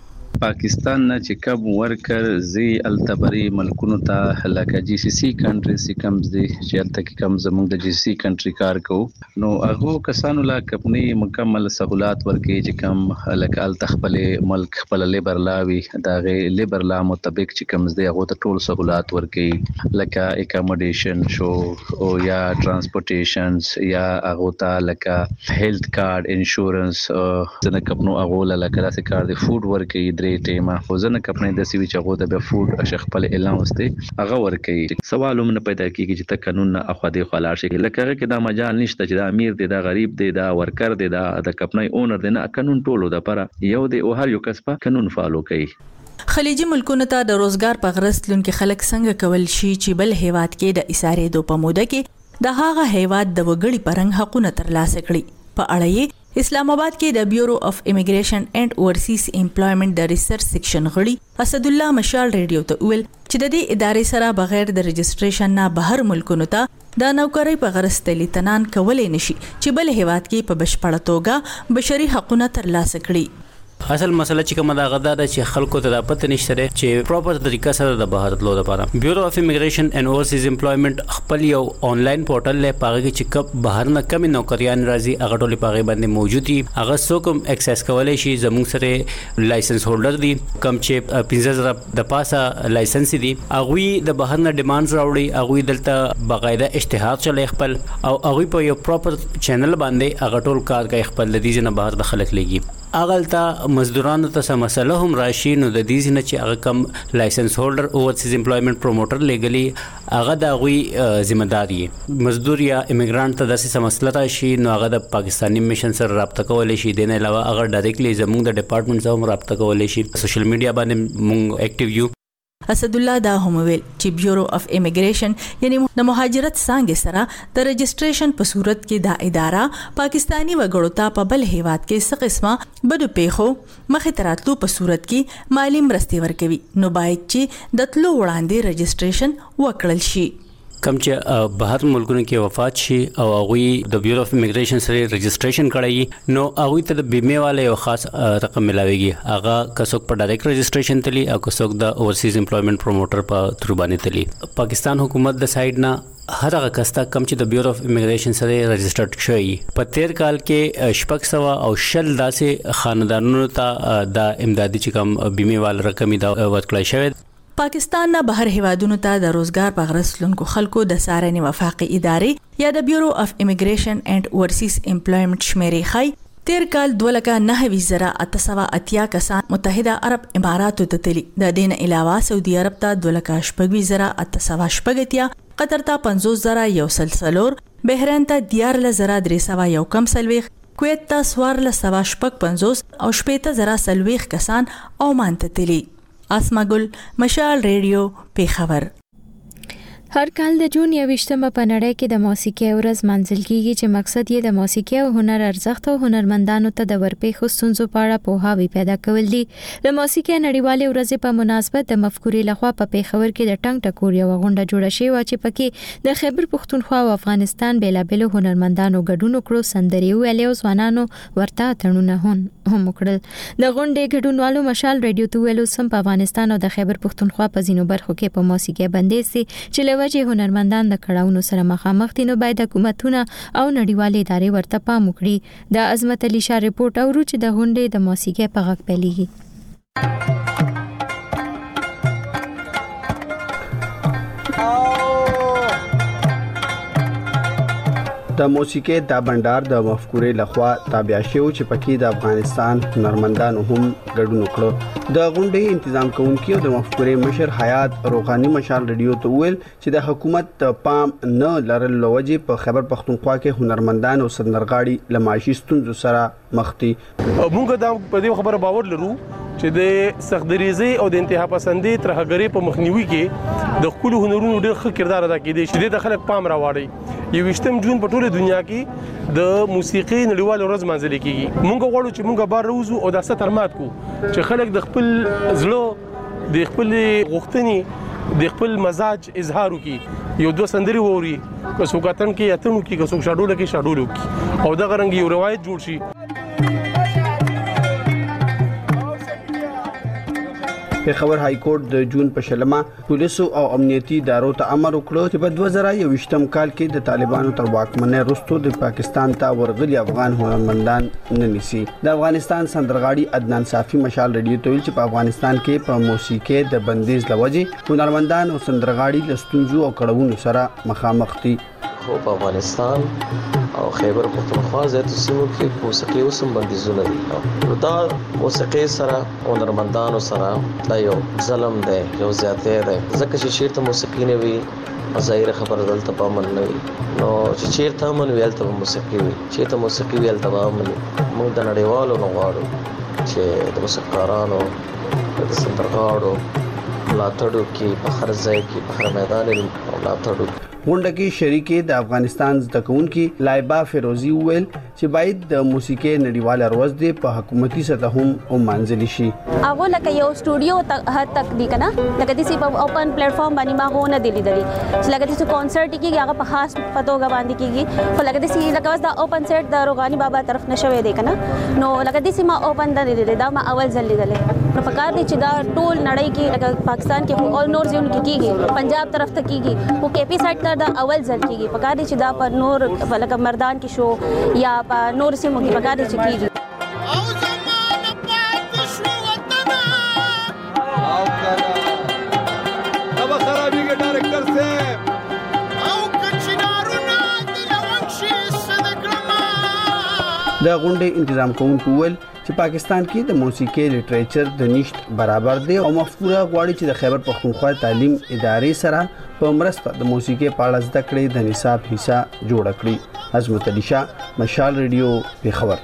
Speaker 19: پاکستان نه چې کب ورکر زی التبری ملکونو ته لکه جی سی سی کنټریز کم دي چې الته کې کم زموږ د جی سی سی کنټری کار کوو نو هغه کسانو لا کپنی مکمل سہولات ورکې چې کم لکه ال تخپل ملک خپل لیبر لاوي دغه لیبر لا مطابق چې کم دي هغه ته ټول سہولات ورکې لکه اکاموډیشن شو او یا ترانسپورټیشنز یا هغه ته لکه هیلث کارت انشورنس څنګه کپنو هغه لکه راس کار دي فود ورکې ټیمه خو ځنه کپنې د سی وی چغو د فود شیخ خپل اعلان واستي هغه ورکي سوال هم نه پیدا کیږي چې ته قانون نه اخو دی خلار شي لکه کې دا مجال نشته چې دا امیر دی دا غریب دی دا ورکر دی دا د کپنې اونر دی نه قانون ټولو د پر یو دی او هر یو کس په قانون فالو کوي.
Speaker 18: خلیجي ملکونو ته د روزګار په غرض لونکي خلک څنګه کول شي چې بل هیواد کې د اسارې دو په موده کې د هغه هیواد د وګړي پرنګ حقوقونه ترلاسه کړي. په اړه اسلام آباد کې د بیورو اف امیګریشن اینڈ اوورسیز امپلایمنٹ د ریسرچ سیکشن غړي اسد الله مشال ریډیو ته ویل چې د دې ادارې سره بغیر د رجسټریشن نه بهر ملکونو ته د نوکرۍ په غرض تللی تنان کولای نشي چې بل هیواد کې په بشپړه توګه بشري حقوقونه ترلاسه کړي.
Speaker 20: اصل مسله چې کومه دا غدا ده چې خلکو ته د پته نشته چې پراپر طریقه سره د بهر تلو لپاره بیورو اف امیګریشن اینڈ اوورسیز امپلایمنٹ خپل یو آنلاین پورټل له پاره کې چې کب بهر نه کم نوکریان راځي هغه ټول پاره باندې موجود دي هغه څوک اکسس کولای شي زموږ سره لایسنس هولډر دي کم چې 15000 د پاسه لایسنس دي هغه د بهر نه ډیماندز راوړي هغه دلته باقاعده اشتهار چلای خپل او هغه په یو پراپر چینل باندې هغه ټول کار کوي خپل د دې نه بهر د خلک لګي اغلطه مزدورانو ته سم مسله هم راشي نو د دې نه چې هغه کم لایسنس هولډر اوورسیز امپلویمنت پروموټر لګلی هغه د غوي ذمہ داری مزدور یا ایمیګرانت ته داسې مسله راشي نو هغه د پاکستانی میشن سره رابطه کولای شي دنه علاوه هغه ډایرکټلی زموږ د ډپارټمنټ سره رابطه کولای شي سوشل میډیا باندې مونږ اکټیو یو.
Speaker 18: اسد الله دا هم ویل چې بیورو اف امیګریشن یعنی د مهاجرت څنګه سره د رجسټریشن په صورت کې دا اداره پاکستانی وګړو ته په بل هیواد کې څه قسمه بدو پیښو مخې تراتلو په صورت کې مالی مرستې ورکوي نو باید چې د تلو وړاندې رجسټریشن وکړل شي.
Speaker 20: کم چې بهر ملکونو کې وفات شي او هغه د بیورو اف امیګریشن سره رجسټریشن کړی نو هغه ته د بیمه والے یو خاص رقم ملاويږي هغه کڅوک په ډایرکټ رجسټریشن تلی او کڅوک د اوورسیز امپلویمنت پروموټر په تھرو باندې تلی. پاکستان حکومت د سایډ نه هر هغه کستا کم چې د بیورو اف امیګریشن سره رجسټرډ شوی په 13 کال کې شپږ سوا او شل داسې خاندانونو ته د امدادي چې کم بیمه وال رقم دا ورکړی شوی.
Speaker 18: پاکستان نه بهر هیوادونو ته د روزګار په غرسلونکو خلکو د سارنې وفاقي ادارې یا د بیورو اف امیګریشن اینڈ اوورسیز امپلویمنت شمیرې خای 13 کال 2,9,880 کسان متحده عرب اماراتو ته تللی. د دین علاوه سعودي عرب ته 2,880 قطر ته 50,100 بحرین ته 14,300 کم سلويخ کویت ته 14,750 او 15,000 کسان عمان ته تللی. اسما ګل مشال ریډیو پیښور.
Speaker 1: هر کال د جون 28مه په نړۍ کې د موسیقي ورځ منځل کیږي چې مقصد یې د موسیقي او هنر ارزښت او هنرمندانو ته د ورپېښو ستونزو په اړه پوهاوی پیدا کول دي. د موسیقي نړیوالې ورځې په مناسبت د مفکورې لخوا په پیښور کې د ټنګ ټکور یو غونډه جوړه شوې و چې پکې د خیبر پښتونخوا او افغانستان بیلابېلو هنرمندانو ګډون وکړو، سندرې ویلې او ځوانانو ورته تړونه هم وکړل. د غونډې ګډونوالو مشال ریډیو ته ویلو سم په افغانستان او د خیبر پښتونخوا په ځینو برخو کې په موسیقي بندیز دي چې چې هنرمندان د کړهونو سره مخامخ دي نو باید حکومتونه او نړیوالې ادارې ورته پام وکړي. د عظمت علي شاه ریپورت اورو چې د غونډې د موسیقي په غږ پیلېږي.
Speaker 21: د موسیقي د بندر د مفکورې لخوا تابع شو چې پکې د افغانستان هنرمندانو هم ګډون وکړ. د غونډې تنظیم کوونکي او د مفکورې مشر حیات روغانی مشال ریډیو ته ویل چې د حکومت پام نه لرل لوجه په خیبر پښتونخوا کې هنرمندان او سندرغاړي لمایشي ستونزو سره مخ دي.
Speaker 22: موږ دا په دې خبره باور لرو چې د سختدریزي او د انتها پسندي ترهګری په مخنیوي کې د خپل هنرونو ډېر ښه کردار ادا کړي چې د خلک پام راوړي. 28 جون په ټوله دنیا کې د موسیقي نړیواله ورځ منځلې کیږي. موږ غواړو چې موږ بار روزو او د ستر مات کو چې خلک د خپل زړه د خپل غوښتنې د خپل مزاج اظهار وکړي. یو دوه سندري ووري که څوک اتن کې اتنو کې که څوک شاډول کې شاډول کې او دا غرنګ یو روایت جوړ شي.
Speaker 21: پیښور های کورټ د جون په شلمه پولیسو او امنیتي ادارو ته امر وکړ چې په 2021م کال کې د طالبانو تر واکمنۍ وروسته د پاکستان ته ورغلي افغان هنرمندان نه نیسي. د افغانستان سندرغاړي عدنان صافي مشال ریډیو ته ویل چې په افغانستان کې په موسیقي د بندیز لوجه هنرمندان او سندرغاړي د ستونزو او کړهونو سره مخامخ دي.
Speaker 23: خو په افغانستان او خیبر پښتونخوا زیاتو سیمو کې موسیقي اوسم بندیزونه دي. دا موسیقي سره هنرمندانو سره دا یو ظلم دی، یو زیاتې دی. ځکه چې چیرته موسیقي نه وي ظاهر خبره دلته پامن نه وي، نو چې چیرته من ویل ته موسیقي وي، چیرته موسیقي ویل ته پامن. موږ د نړیوالو نه غواړو چې د موسیقارانو د سندرغاړو ملاتړو کې په هر ځای کې په هر میدان کې ملاتړو.
Speaker 21: غونډه کې شریکې د افغانستان زده کوونکي لایبا فیروزی ویل چې باید د موسیقي نړیواله ورځ د په حکومتي سطح هم منځلي شي.
Speaker 24: هغه لکه یو سټوډیو هر تک دی کنه لکه د سی په اوپن پلیټ فارم باندې ما هو نه دی لیدلی چې لکه د کانسرت کیږي هغه په خاص پتوګه باندې کیږي خو لکه د سی لکه واس دا اوپن سیټ د روغانی بابا طرف نشوي دی کنه نو لکه د سی ما اوپن د لیدل دا ما اول ځل لیدل نو فکر دي چې دا ټول نړۍ کې لکه پاکستان کې اول نور ځون کې کیږي پنجاب طرف ته کیږي خو کیپی سایت دا اول ځل کیږي فکر دي چې دا پر نور لکه مردان کې شو یا په نور سیمو کې فکر دي چې کیږي.
Speaker 21: د غونډې تنظیم کوونکو ول چې پاکستان کې د موسیقي لټریچر د نشټ برابر دی او مفکوره غواړي چې د خیبر پختونخوا تعلیم ادارې سره په مرسته د موسیقي په اړه زده کړې د نصاب حصہ جوړ کړي. عظمت علي شاه، مشال ریډیو، پیښور.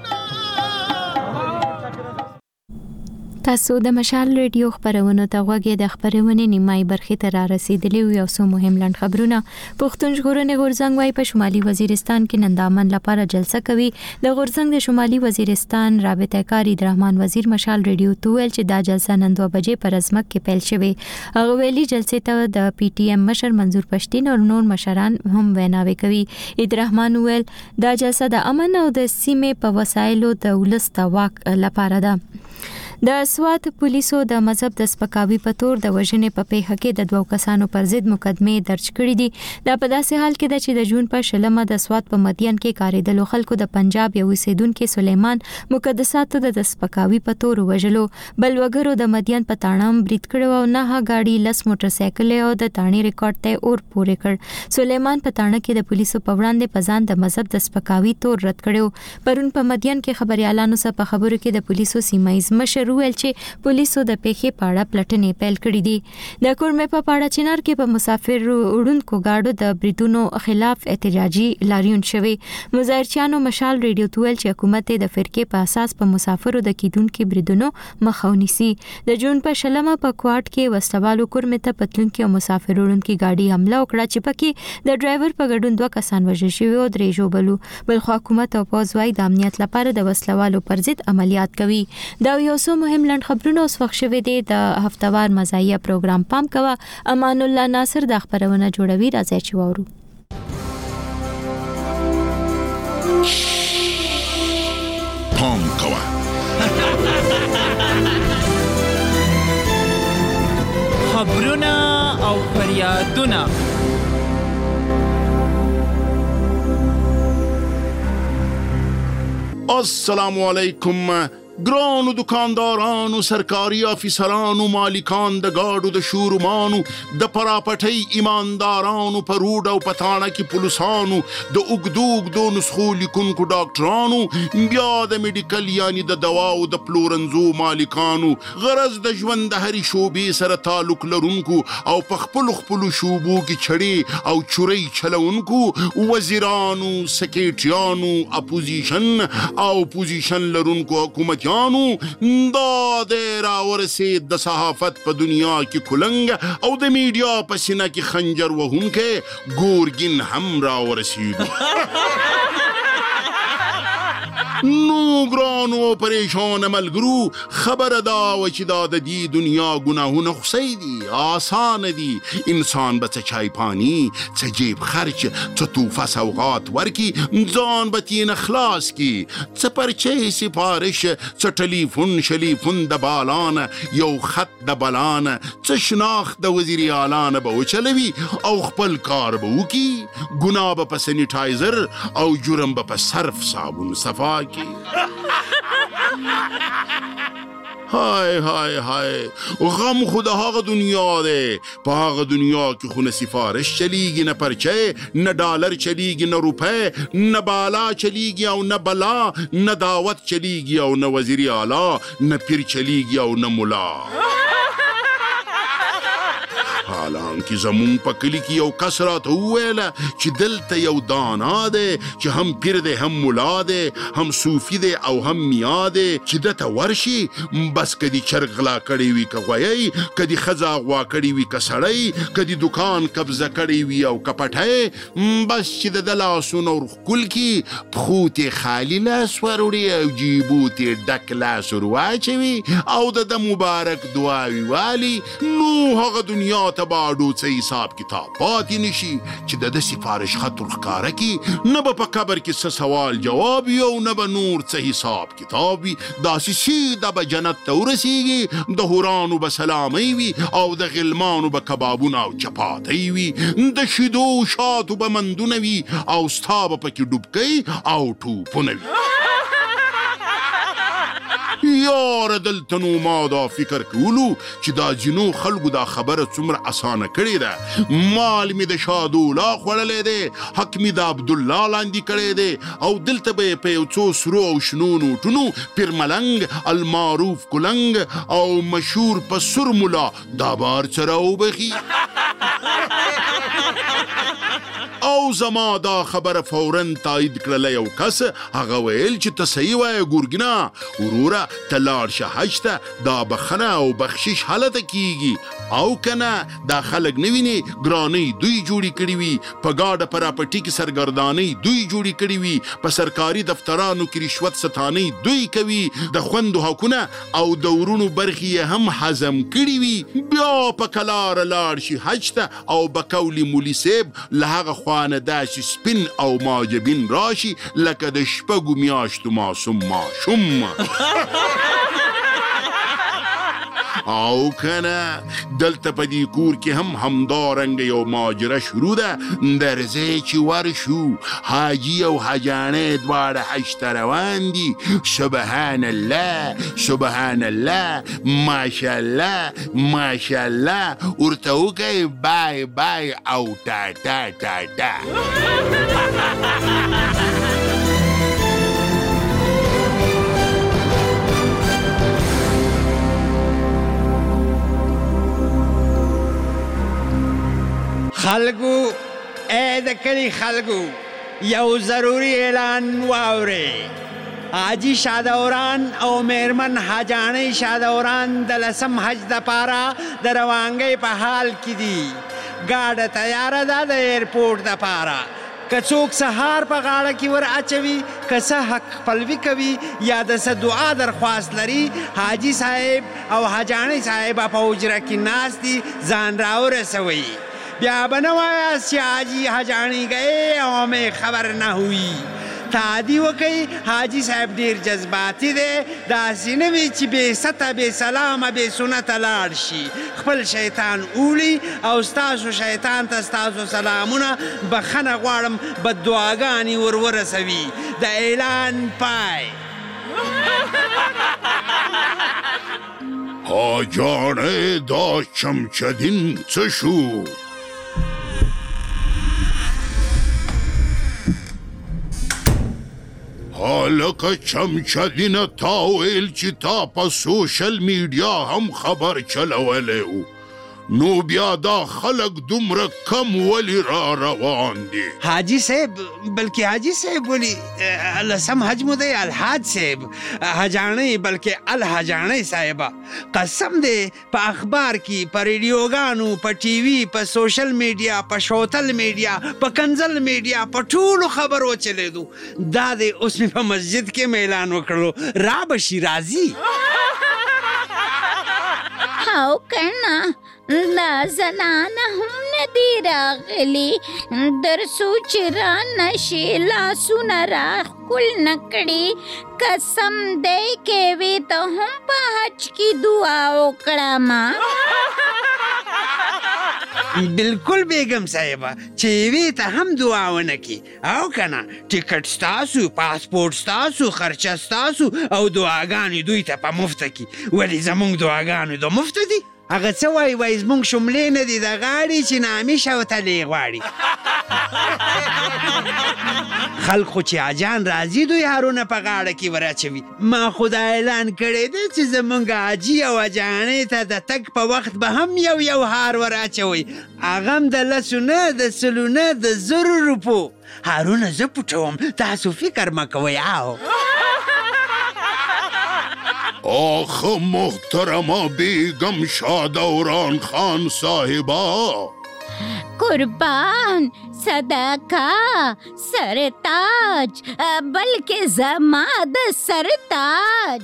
Speaker 1: تاسو د مشال ریډیو خبرونه ته غوږی د خبرونه نیمای برخه ته را رسیدلی یو څو مهم لاند خبرونه. پښتون ژغورنې غورځنګ وايي په شمالي وزیرستان کې نن د امن لپاره جلسه کوي. د غورځنګ د شمالي وزیرستان رابطه کار عبدالرحمن وزیر مشال ریډیو ته ویل چې دا جلسه نن 2 بجې پر ازمک کې پیل شوه. هغه ویلي جلسې ته د پی ټی ایم مشر منظور پښتين او نور مشران هم ویناوي کوي. عبدالرحمن ویل دا جلسه د امن او د سیمې په وسایلو د ولس د واک لپاره ده. د سوات پولیسو د مذهب د سپکاوي په تور د وژنې په پیښه کې د 2 کسانو پر ضد مقدمه درج کړې دي. دا په داسې حال کې ده چې د جون په شلمه د سوات په مدین کې کاریدلو خلکو د پنجاب یو اوسیدونکو سلیمان مقدساتو د سپکاوي په تور وژلو. بل وګړو د مدین په تاڼم برید کړو او نه غاډي لس موټر سایکل او د تاڼي ریکارډ ته اور پورې کړ. سلیمان په تاڼه کې د پولیسو په وړاندې پزان د مذهب د سپکاوي تور رد کړو. پرون په مدین کې خبريالانو سره په خبرو کې د پولیسو سیمایز مشر ویل چې پولیسو د پیښې په اړه پلټنې پیل کړې دي. د کورمه په پاړه چنار کې په مسافر وړونکو گاډو د بریتونو خلاف احتجاجي لاریون شوه. مظاهرچیانو مشال ریډیو ته ویل چې حکومت د فرقې په اساس په مسافرو د کیدونکو بریدونو مخاونيسي. د جون په شلمه په کوارټ کې وسوالو کورمه ته پتلونکو مسافر وړونکو گاډي حمله وکړه چې پکې د ډرایور په ګډون 2 کسان وژل شوي او 3 ژوبلو. بلخو حکومت او پوز وايي د امنیت لپاره د وسلوالو پر ضد عملیات کوي. دا یو څو مهم خبرونه اوس وخت شوه دي. د هفتوار مزایه پروګرام پام کوه. امان الله ناصر د خبرونه جوړوي. راځي چې وورو.
Speaker 3: پام کوه.
Speaker 4: خبرونه او فریادونه
Speaker 3: السلام علیکم ګرانو دکاندارانو، سرکاري افیسرانو، مالکان د گاډو د شورومانو، د پراپټۍ ایماندارانو، په روډ او پتاڼه کې پولیسانو، د اوږدو نسخو لیکونکو ډاکټرانو، بیا د میډیکل یعنی د دواو د پلورنځو مالکانو، غرض د ژوند د هرې شوبې سره تعلق لرونکو او په خپلو شوبو کې چړې او چورۍ چلونکو وزیرانو، سکریټریانو، اپوزیشن او پوزیشن لرونکو حکومت دا د راورسید د صحافت په دنیا کې کولنګ او د میډیا په سینه کې خنجر وهونکې ګورګین هم راورسید. نو ګرانو پریشان ملګرو، خبره دا و چې دا د دې دنیا ګناهونه خصي دي، آسان دي. انسان به څه چای پانی، څه جیب خرچ، څه توفه سوغات ورکی، ځان به تین خلاص کی، څه پرچه سفارش، څه ټلیفون شلیفون د بالان، یو خط د بلان، څه شناخت د وزیر اعلان به وچلوي او خپل کار به وکي. ګناه به په سینیټایزر او جرم به په صرف صابون صفا کی. های های های غم خود هغه دنیا ده، په هغه دنیا کې خو نه سفارش چلیږي، نه پرچه، نه ډالر چلیږي، نه روپے، نه بالا چلیږي او نه بلا، نه دعوت چلیږي او نه وزیر اعلی، نه پیر چلیږي او نه مولا. حالانکه زمون په کلی کې یو کس راته وویله چې دلته یو دانا دی چې هم پیر دی، هم مولا دی، هم صوفي دی او هم میا دی، چې دته ورشي بس کدي چرګ غلا کړی وي که غویی، کدي ښځه غوا کړی وي که سړی، کدي دکان قبضه کړی وي او که پټی، بس چې د ده لاسونه ورښکل کي، پښو ته خالي لاس وروړي او جیبو ته ډک لاس ور واچوي او د ده مبارک دعاوي والي. نو هغه دنیا ته باډو څه حساب کتاب پاتې نشي چې د سفارش خط ورښکاره کي، نه به په قبر کې څه سوال جواب وي او نه به نور څه حساب کتاب وي. داسې سیده به جنت ته ورسیږي، د هورانو به سلامۍ وي او د غلمانو به کبابونه او چپاتۍ وي، د شیدو شاتو به مندونه وي او ستا به پکې ډوبکۍ او ټوپونه وي. یاره دلته نو ما دا فکر کولو چې دا ځینو خلکو دا خبره څومره اسانه کړې ده. مال مې د شادولا خوړلی دی، حق مې د عبدالله لاندې کړی دی، او دلته به یې په یو څو سرو او شنو نوټونو پیر ملنګ، المعروف کلنګ او مشهور په سر ملا دا بار سره وبخي. او زما دا خبره فوراً تایید کړله یو کس. هغه ویل چې ته صحیح وایې ګورګینا وروره، ته لاړ شه حج ته، دا بخښنه او بخشش هلته کیږي. او کنه دا خلک نه ویني ګرانۍ دوی جوړې کړي وي، په ګاډه پراپټي کې سرګردانۍ دوی جوړې کړي وي، په سرکاري دفترانو کې رشوت ستانۍ دوی کوي، د خوندو حقونه او د ورونو برخې یې هم هضم کړي وي. بیا په کلاره لاړ شي حج ته او بکولي مولي صیب له هغه خوانه داسې سپین او ماجبین راشي لکه د شپږو میاشتو ماشوم. او کنه دلته په دې کور کې هم همدارنګه یو ماجره شروع ده. درځئ چې ورشو، حاجي او حاجانې دواړه حج ته روان دي. سبحان الله سبحان الله ماشاءالله ماشاءالله ورته وکئ بای بای او تا تا تا تا.
Speaker 5: خلقو اے د کلی خلقو یو ضروری اعلان واورئ. حاجی شادوران او میرمن حاجانې شادوران د 10 حج دپاره د روانګۍ په حال کې دي. ګاډه تیاره ده د ایرپورټ دپاره. که څوک سهار په غاړه کې ور اچوي، که څه حق خپلوي کوي یا د څه دعا درخواست لري، حاجي صاحب او حاجانې صاحبه په حجره کې ناست دي، ځان راورسوئ. بیا به نه وایاست چې حاجي حاجانې گئے او ہمیں خبر نه ہوئی. تعدی وکئ. حاجي صاحب ډېر جذباتي دی، داسې نه وي چې بې سته بې سلامه بې سنته لاړ شي. خپل شیطان اوړي او ستاسو شیطان ته ستاسو سلامونه بخښنه غواړم، بددعاګانې ور ورسوي. د اعلان پای.
Speaker 3: حاجانې دا چمچدین څه شو؟ هلکه چمچدینه تا ویل چې تا په سوشل میډیا هم خبر چلولی و، نو بیا دا خلک دومره کم ولی را روان دي؟
Speaker 5: حاجی صاحب بلکې حاجی صاحب ولی 10 حج مو دی الحاج صاحب، حجانې بلکې الحجانې صاحبه. قسم دی په اخبار کې، په ریډیوګانو، په ټي وي، په سوشل میډیا، په شوتل میډیا، په کنزل میډیا، په ټولو خبرو چلیدو. دا دی اوس مې په مسجد کې اعلان وکړلو، را بشي راځي.
Speaker 6: او کنه دا زنانه هم ندی راغلی، درسو چې را نشي لاسونه را ښکل نه کړي. قسم دی کې وی ته هم په حج کې دعا وکړم.
Speaker 5: بالکل بیگم صاحبه چې وی ته هم دعا ونه کړي. او کنه ټیکټ ستاسو، پاسپورټ ستاسو، خرچه ستاسو او دعاګانې دوی ته په مفته کې. ولې زموږ دعاګانې د مفته دي؟ هغه څه وایي وایي زموږ شملې نه دي د غاړې چې نامې شوتلې غواړي. خلق خو چې حاجان راځي دوی هارونه په غاړه کې ور اچوي. ما خو دا اعلان کړی دی چې زموږ حاجي او حاجانې ته د تګ په وخت به هم یو هار ور اچوئ، هغه هم د 10 نه د 100 نه د 1000 روپو. هارونه زه پټوم، تاسو فکر مه کوئ.
Speaker 3: آخ محترمه بیگم شادوران خان صاحبه،
Speaker 6: قربان صدقه سرتاج بلکې زما د سرتاج.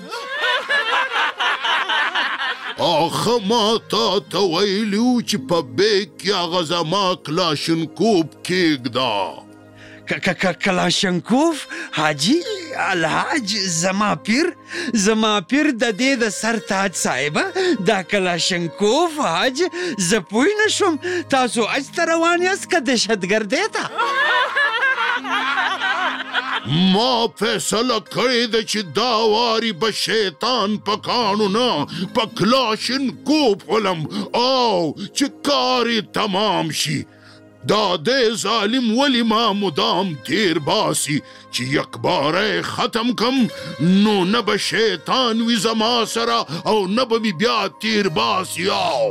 Speaker 3: آخ ما تا ویلو چې په بیگ کې هغه زما کلاشنکوف کېږده.
Speaker 5: کلاشنکوف؟ حاجی الحاج زما پیر د دې د سر تاج صاحبه دا کلاشنکوف حاج زه پوی نه شوم. تاسو حج ته روان یاست که دهشتګردۍ ته؟
Speaker 3: ما فیصله کړې ده چې دا واري به شیطان په کاڼو نه په کلاشن کوپ ولم او چې کار یې تمام شي. دا دې ظالم ولې ما مدام تیر باسي چې یک باره ختم کم نو نه به شیطان وي زما سره او نه به مې بیا تیر باسي.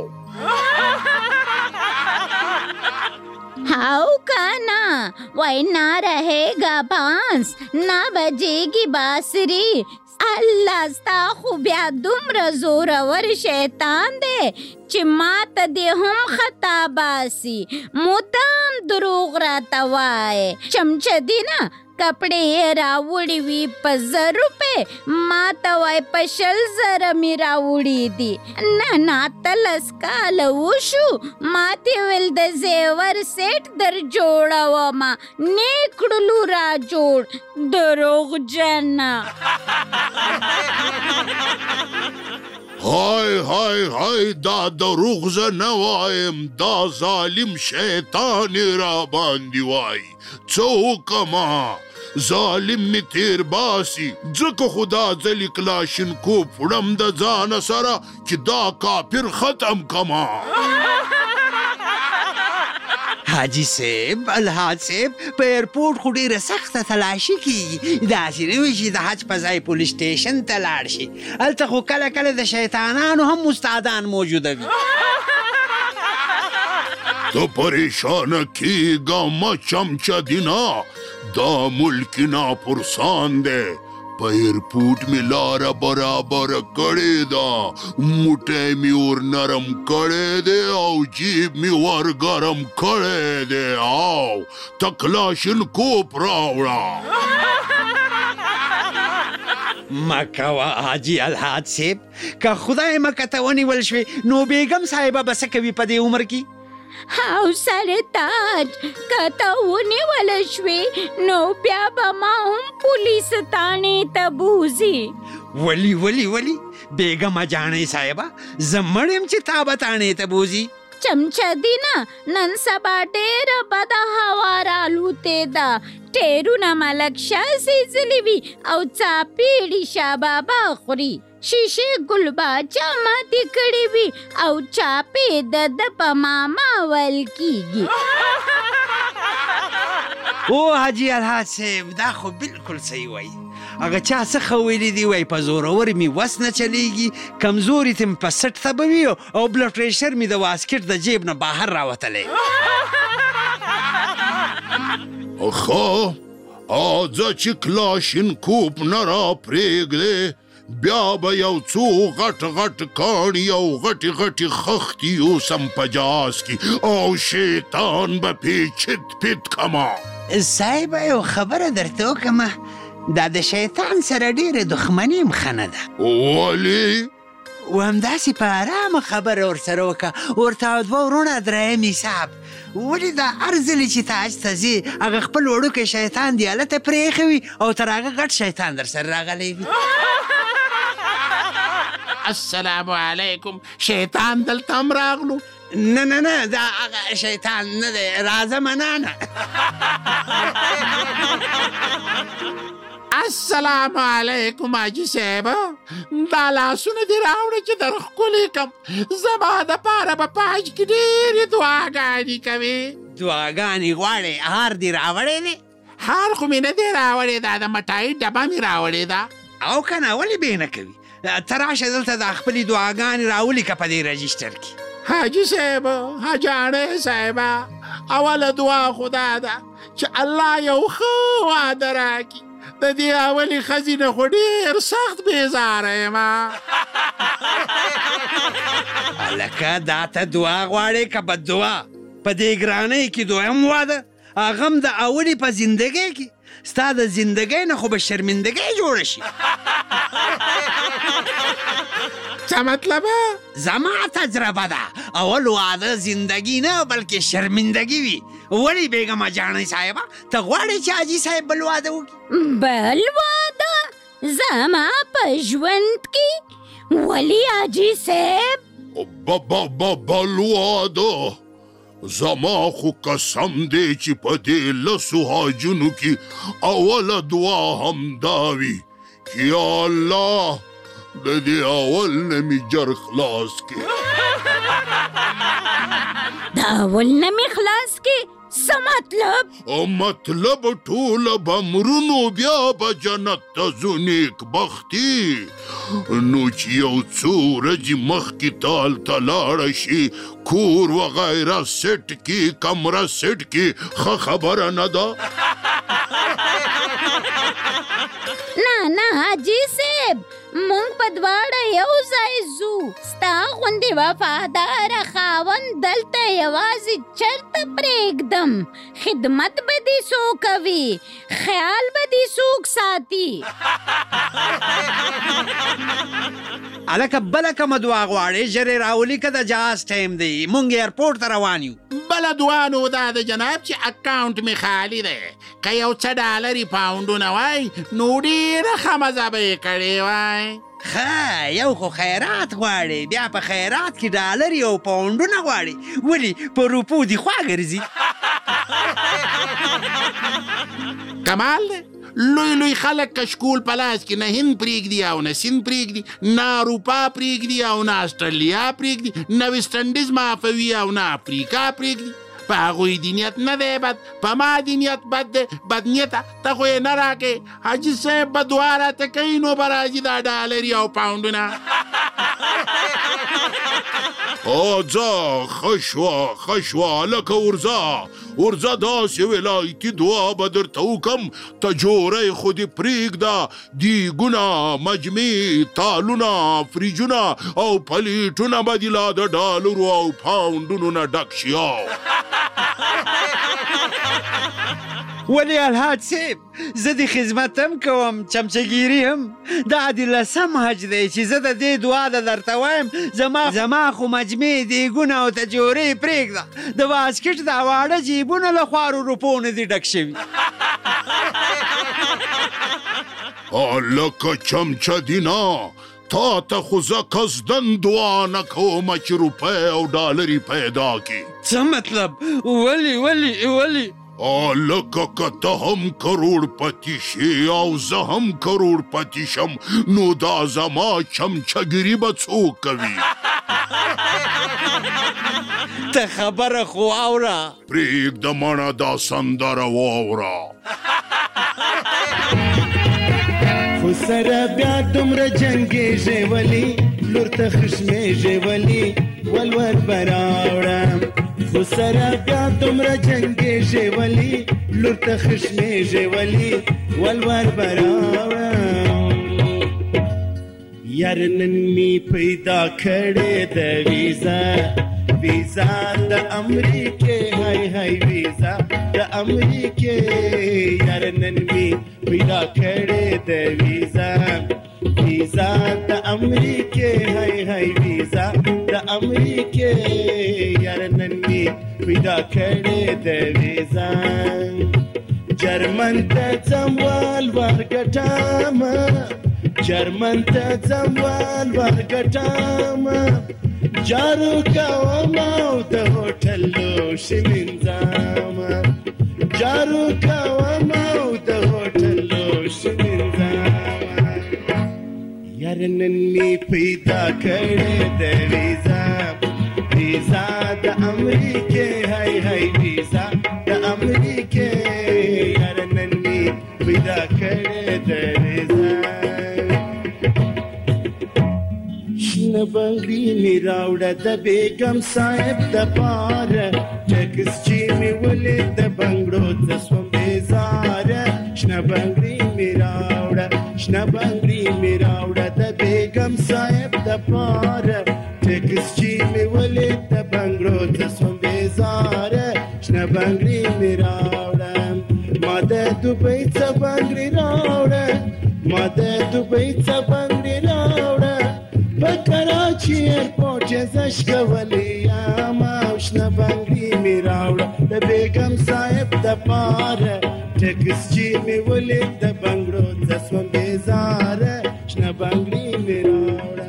Speaker 6: हाउ काना वही ना रहेगा बांस ना बजेगी बांसुरी. अल्लाह स्ता खुबिया दुमर जोरवर शैतान दे چې ماته دې هم خطا باسي مدام دروغ راته وایې. چمچدي نه کپڑے راوړي وي په 1,000 روپے ماته وای په 100,000 مې راوړي دي. نه تلس کاله وشو ماته ویل د زیور سیټ در جوړومه نیکړلو را جوړ دروغ جنا.
Speaker 3: هاي دا دروغ زه نه وایم دا ظالم شیطان را باندې وای. څه وکما ظالم می تیر باسي ځکه خدا ځلې کلاشن کوپ وړم د ځانه سره چې دا کافر ختم کما.
Speaker 5: حاجی صاحب الحاج صاحب په ایرپورټ خو ډېره سخته تلاشي کېږي. داسې نه وي چې د حج په ځای پولیس سټیشن ته لاړ شي. هلته خو کله کله د شیطانانو هم استادان موجوده وي.
Speaker 3: ته پریشانه کېږه مه چمچدینه دا ملک ناپرسان دی. په ایرپورټ مې لاره برابر کړې ده موټی مې ور نرم کړی دی او جیب مې ور ګرم کړی دی او ته کلاشن کوپ راوړه.
Speaker 5: مکوه حاجي الحاج صاحب که خدای مکه ته ونیول شوې نو بیګم صاحبه به څه کوي په دې عمر کې؟
Speaker 6: او سر تاج کته ونیول شوې نو بیا به ما هم پولیس تانې ته بوځي.
Speaker 5: ولی بیګمه جانې صاحبه زه مړ یم چې تا به تانې ته بوځي.
Speaker 6: چمچدي نه نن سبا ډېره بده هوا رالوتې ده. ټیرونه ملک شاه سیزلي وي او څاپېړي شاه بابا خوري. شیشې ګل باچا ماتې کړې وي او چاپې د په ماما ول کېږي.
Speaker 5: او حاجي الحاج صاحب دا خو بالکل صحیح وایي. هغه چا څخه ویلي دي وایي په زورور مې وس نه چلیږي کمزوري ته مې په سټ تبوي او بلډ پریشر مې د واسکټ د جیب نه بهر راوتلی.
Speaker 3: ښه ځه چې کلاشن کوپ نه را پرېږدې بیا به یو څو غټ کاڼي او غټې خښتې اوسم په جاز کې او شیطان به پې چت پت کما.
Speaker 5: صاحب یو خبره درته وکمه دا د شیطان سره ډېره دښمني هم ښه نه ده.
Speaker 3: ولې؟
Speaker 5: همداسې په ارامه خبره ورسره وکړه ورته 2 وروڼه دریم حساب. ولې دا هر ځلې چې تاج ته ځې هغه خپل وړوکی شیطان دې هلته پرېښی وي او تر هغه غټ شیطان در سره راغلی وي.
Speaker 3: السلام علیکم شیطان دلته هم راغلو.
Speaker 5: نه دا هغه شیطان نه دی راځه منانه.
Speaker 3: السلام علیکم حاجي صاحب دا لاسونه دې راوړه چې در ښکلې کم زما دپاره به په حج کې ډېرې دعاګانې کوې.
Speaker 5: دعاګانې غواړې هار دې راوړی دی؟
Speaker 3: هار خو مې نه دی راوړې دا د مټایي ډبه مې راوړې ده.
Speaker 5: او که نه ولې بې نه کوي ته راشه دلته دا خپلې دعاګانې راولیکه په دې رجسټر کې.
Speaker 3: حاجي صاحب حاجانې صاحبه اوله دعا خو دا ده چې الله یو ښه واده راکړي. د دې اولې ښځې نه خو ډېر سخت بېزاره یم.
Speaker 5: هلکه دا ته دعا غواړې که بد دعا په دې ګرانۍ کې دویم واده هغه هم د اولې په زندګۍ کې ستا د زندګۍ نه خو به شرمندګۍ جوړه شي.
Speaker 3: څه مطلب؟
Speaker 5: زما تجربه ده اول واده زندګي نه بلکې شرمندګي وي. ولې بیګمه جانۍ صاحبه ته غواړې چې حاجي صاحب بل واده وکړي؟
Speaker 6: بل واده زما په ژوند کې؟ ولې حاجي صاحب؟
Speaker 3: بل واده زما خو قسم دی چې په دې لسو حاجونو کې اوله دعا همدا وي چې یا الله د دې اول نه مې جر خلاص کې
Speaker 6: د اول نه مې خلاص کې څه مطلب؟
Speaker 3: مطلب ټوله به مرونو بیا به جنت ته ځو نیکبختي نو چې یو څو ورځې مخکې تال ته لاړه شي کور وغیره سیټ کې کمره سیټ کې ښه خبره نه ده
Speaker 6: نه حاجي صاحب مونږ په دواړه یو ځای ځو ستا غوندې وفاداره خاوند دلته یوازې چرته پرېږدم خدمت به دې څوک کوي خیال به دې څوک ساتي
Speaker 5: الکه بله کومه دعا غواړې ژر یې راولي که د جهاز ټایم دی مونږ ایرپورټ ته روان یو
Speaker 2: بله دعا نو دا د جناب چې اکاونټ مې خالي دی که یو څه ډالري پاونډونه وای نو ډېره ښه مزه به یې کړې وای
Speaker 5: ښه یو خو خیرات غواړې بیا په خیرات کې ډالري او پاونډونه غواړې ولې په روپو دې خوا ګرځي
Speaker 2: کمال دی لوی خلک کشکول په لاس کې نه هند پرېږدي او نه سیند پرېږدي نه اروپا پرېږدي او نه استرالیا پرېږدي نه ویسټ انډیز معافوي او نه افریقا پرېږدي په هغوی دي نیت نه دی بد په ما دي نیت بد دی بد نیته ته خو یې نه راکې حاجي صاحب به دعا راته کوي نو به راځي دا ډالري او پاونډونه
Speaker 3: ځه ښه شوه لکه ورځه داسې ولایتي دعا به درته وکم ته جوړی خو دې پرېږده دیګونه مجمې تالونه فریجونه او پلیټونه به دې لا د ډالرو او پاونډونو نه ډک شي
Speaker 5: ولی الحاج صاحب زه د خدمت هم کوم چمچهګیري هم دا د لسم حج دی چې زه د دې دعا د درته وایم زما خو مجمع دیګونه او تجورې پرېږده د واسکټ دا واړه جیبونه له خوارو روپو نه دي ډک شوي
Speaker 3: لکه چمچه دي نه تا ته خو زه قصدن دعا نه کومه چې روپۍ او ډالري پیدا کړي
Speaker 5: څه مطلب ولې
Speaker 3: لکه که ته هم کروڑپتی شي او زه هم کروڑپتی شم نو دا زما چمچهګیري به څوک کوي
Speaker 5: ته خبره خو اوره
Speaker 3: پرېږده مڼه دا سندره واوره
Speaker 8: خو سره بیا دومره جنګېږې ولې لور ته خشمېږې ولې ولور به راوړم خو سره بیا دومره جنګېږې ولې لور ته خشمېږې ولې ولور به راوړم یار نن مې پیدا کړې د ویزا د امریکې هاي ویزا د امریکې یار نن مې پیدا کړې د ویزا د امریکې هاي ویزا د امریکې یار نن مې پیدا کړې د ویزا جرمن ته ځموال ورګټم جرمن ته ځموال ورګټم جارو کوم او د هوټل لوښي مینځم جارو کوم او د هوټل لوښي مینځم یار نن مې پیدا کړې د ویزا د امریکې هاي ویزا د امریکې یار نن مې پیدا کړې د ویزا شنه بنګړي مې راوړه د بیګم صاحب د پاره ټکس چې مې ولې د بنګړو ته سوم بیزاره شنه بنګړي مې راوړه د بیګم صاحب د پاره ټکس چې مې ولې د بنګړو ته سوم بیزاره شنه بنګړي مې راوړه ما د دوبۍ څه بنګړي راوړه په کراچي ایرپورټ یې زش کولی یم او شنه بنګړي مې راوړه د بیګم صاحب د پاره ټکس چې مې ولید د بنګړو ته سوم بیزاره شنه بنګړي مې راوړه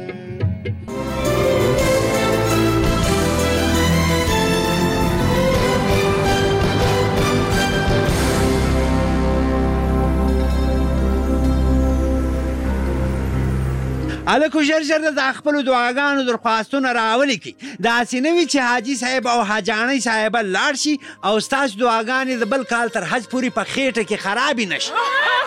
Speaker 5: الکو ژر ژر د خپلو دعاګانو درخواستونه راولیکئ. داسې نه وي چې حاجي صاحب او حاجانۍ صاحبه لاړ شي او ستاسو دعاګانې د بل کال تر حج پورې په خېټه کې خرابې نه شي.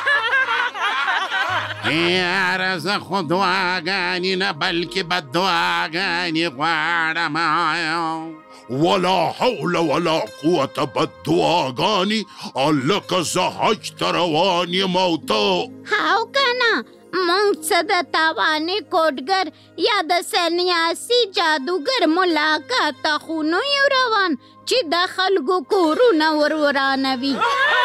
Speaker 2: یاره زه خو دعاګانې نه بلکې بددعاګانې غواړم.
Speaker 3: ولا حول ولا قوة بددعاګانې لکه زه حج ته روان یم او ته
Speaker 6: هاو کنه مونږ څه د تاوانې کوټګر یا د سنیاسي جادوګر ملاقات ته خو نه یو روان چې د خلکو کورونه ورانوي.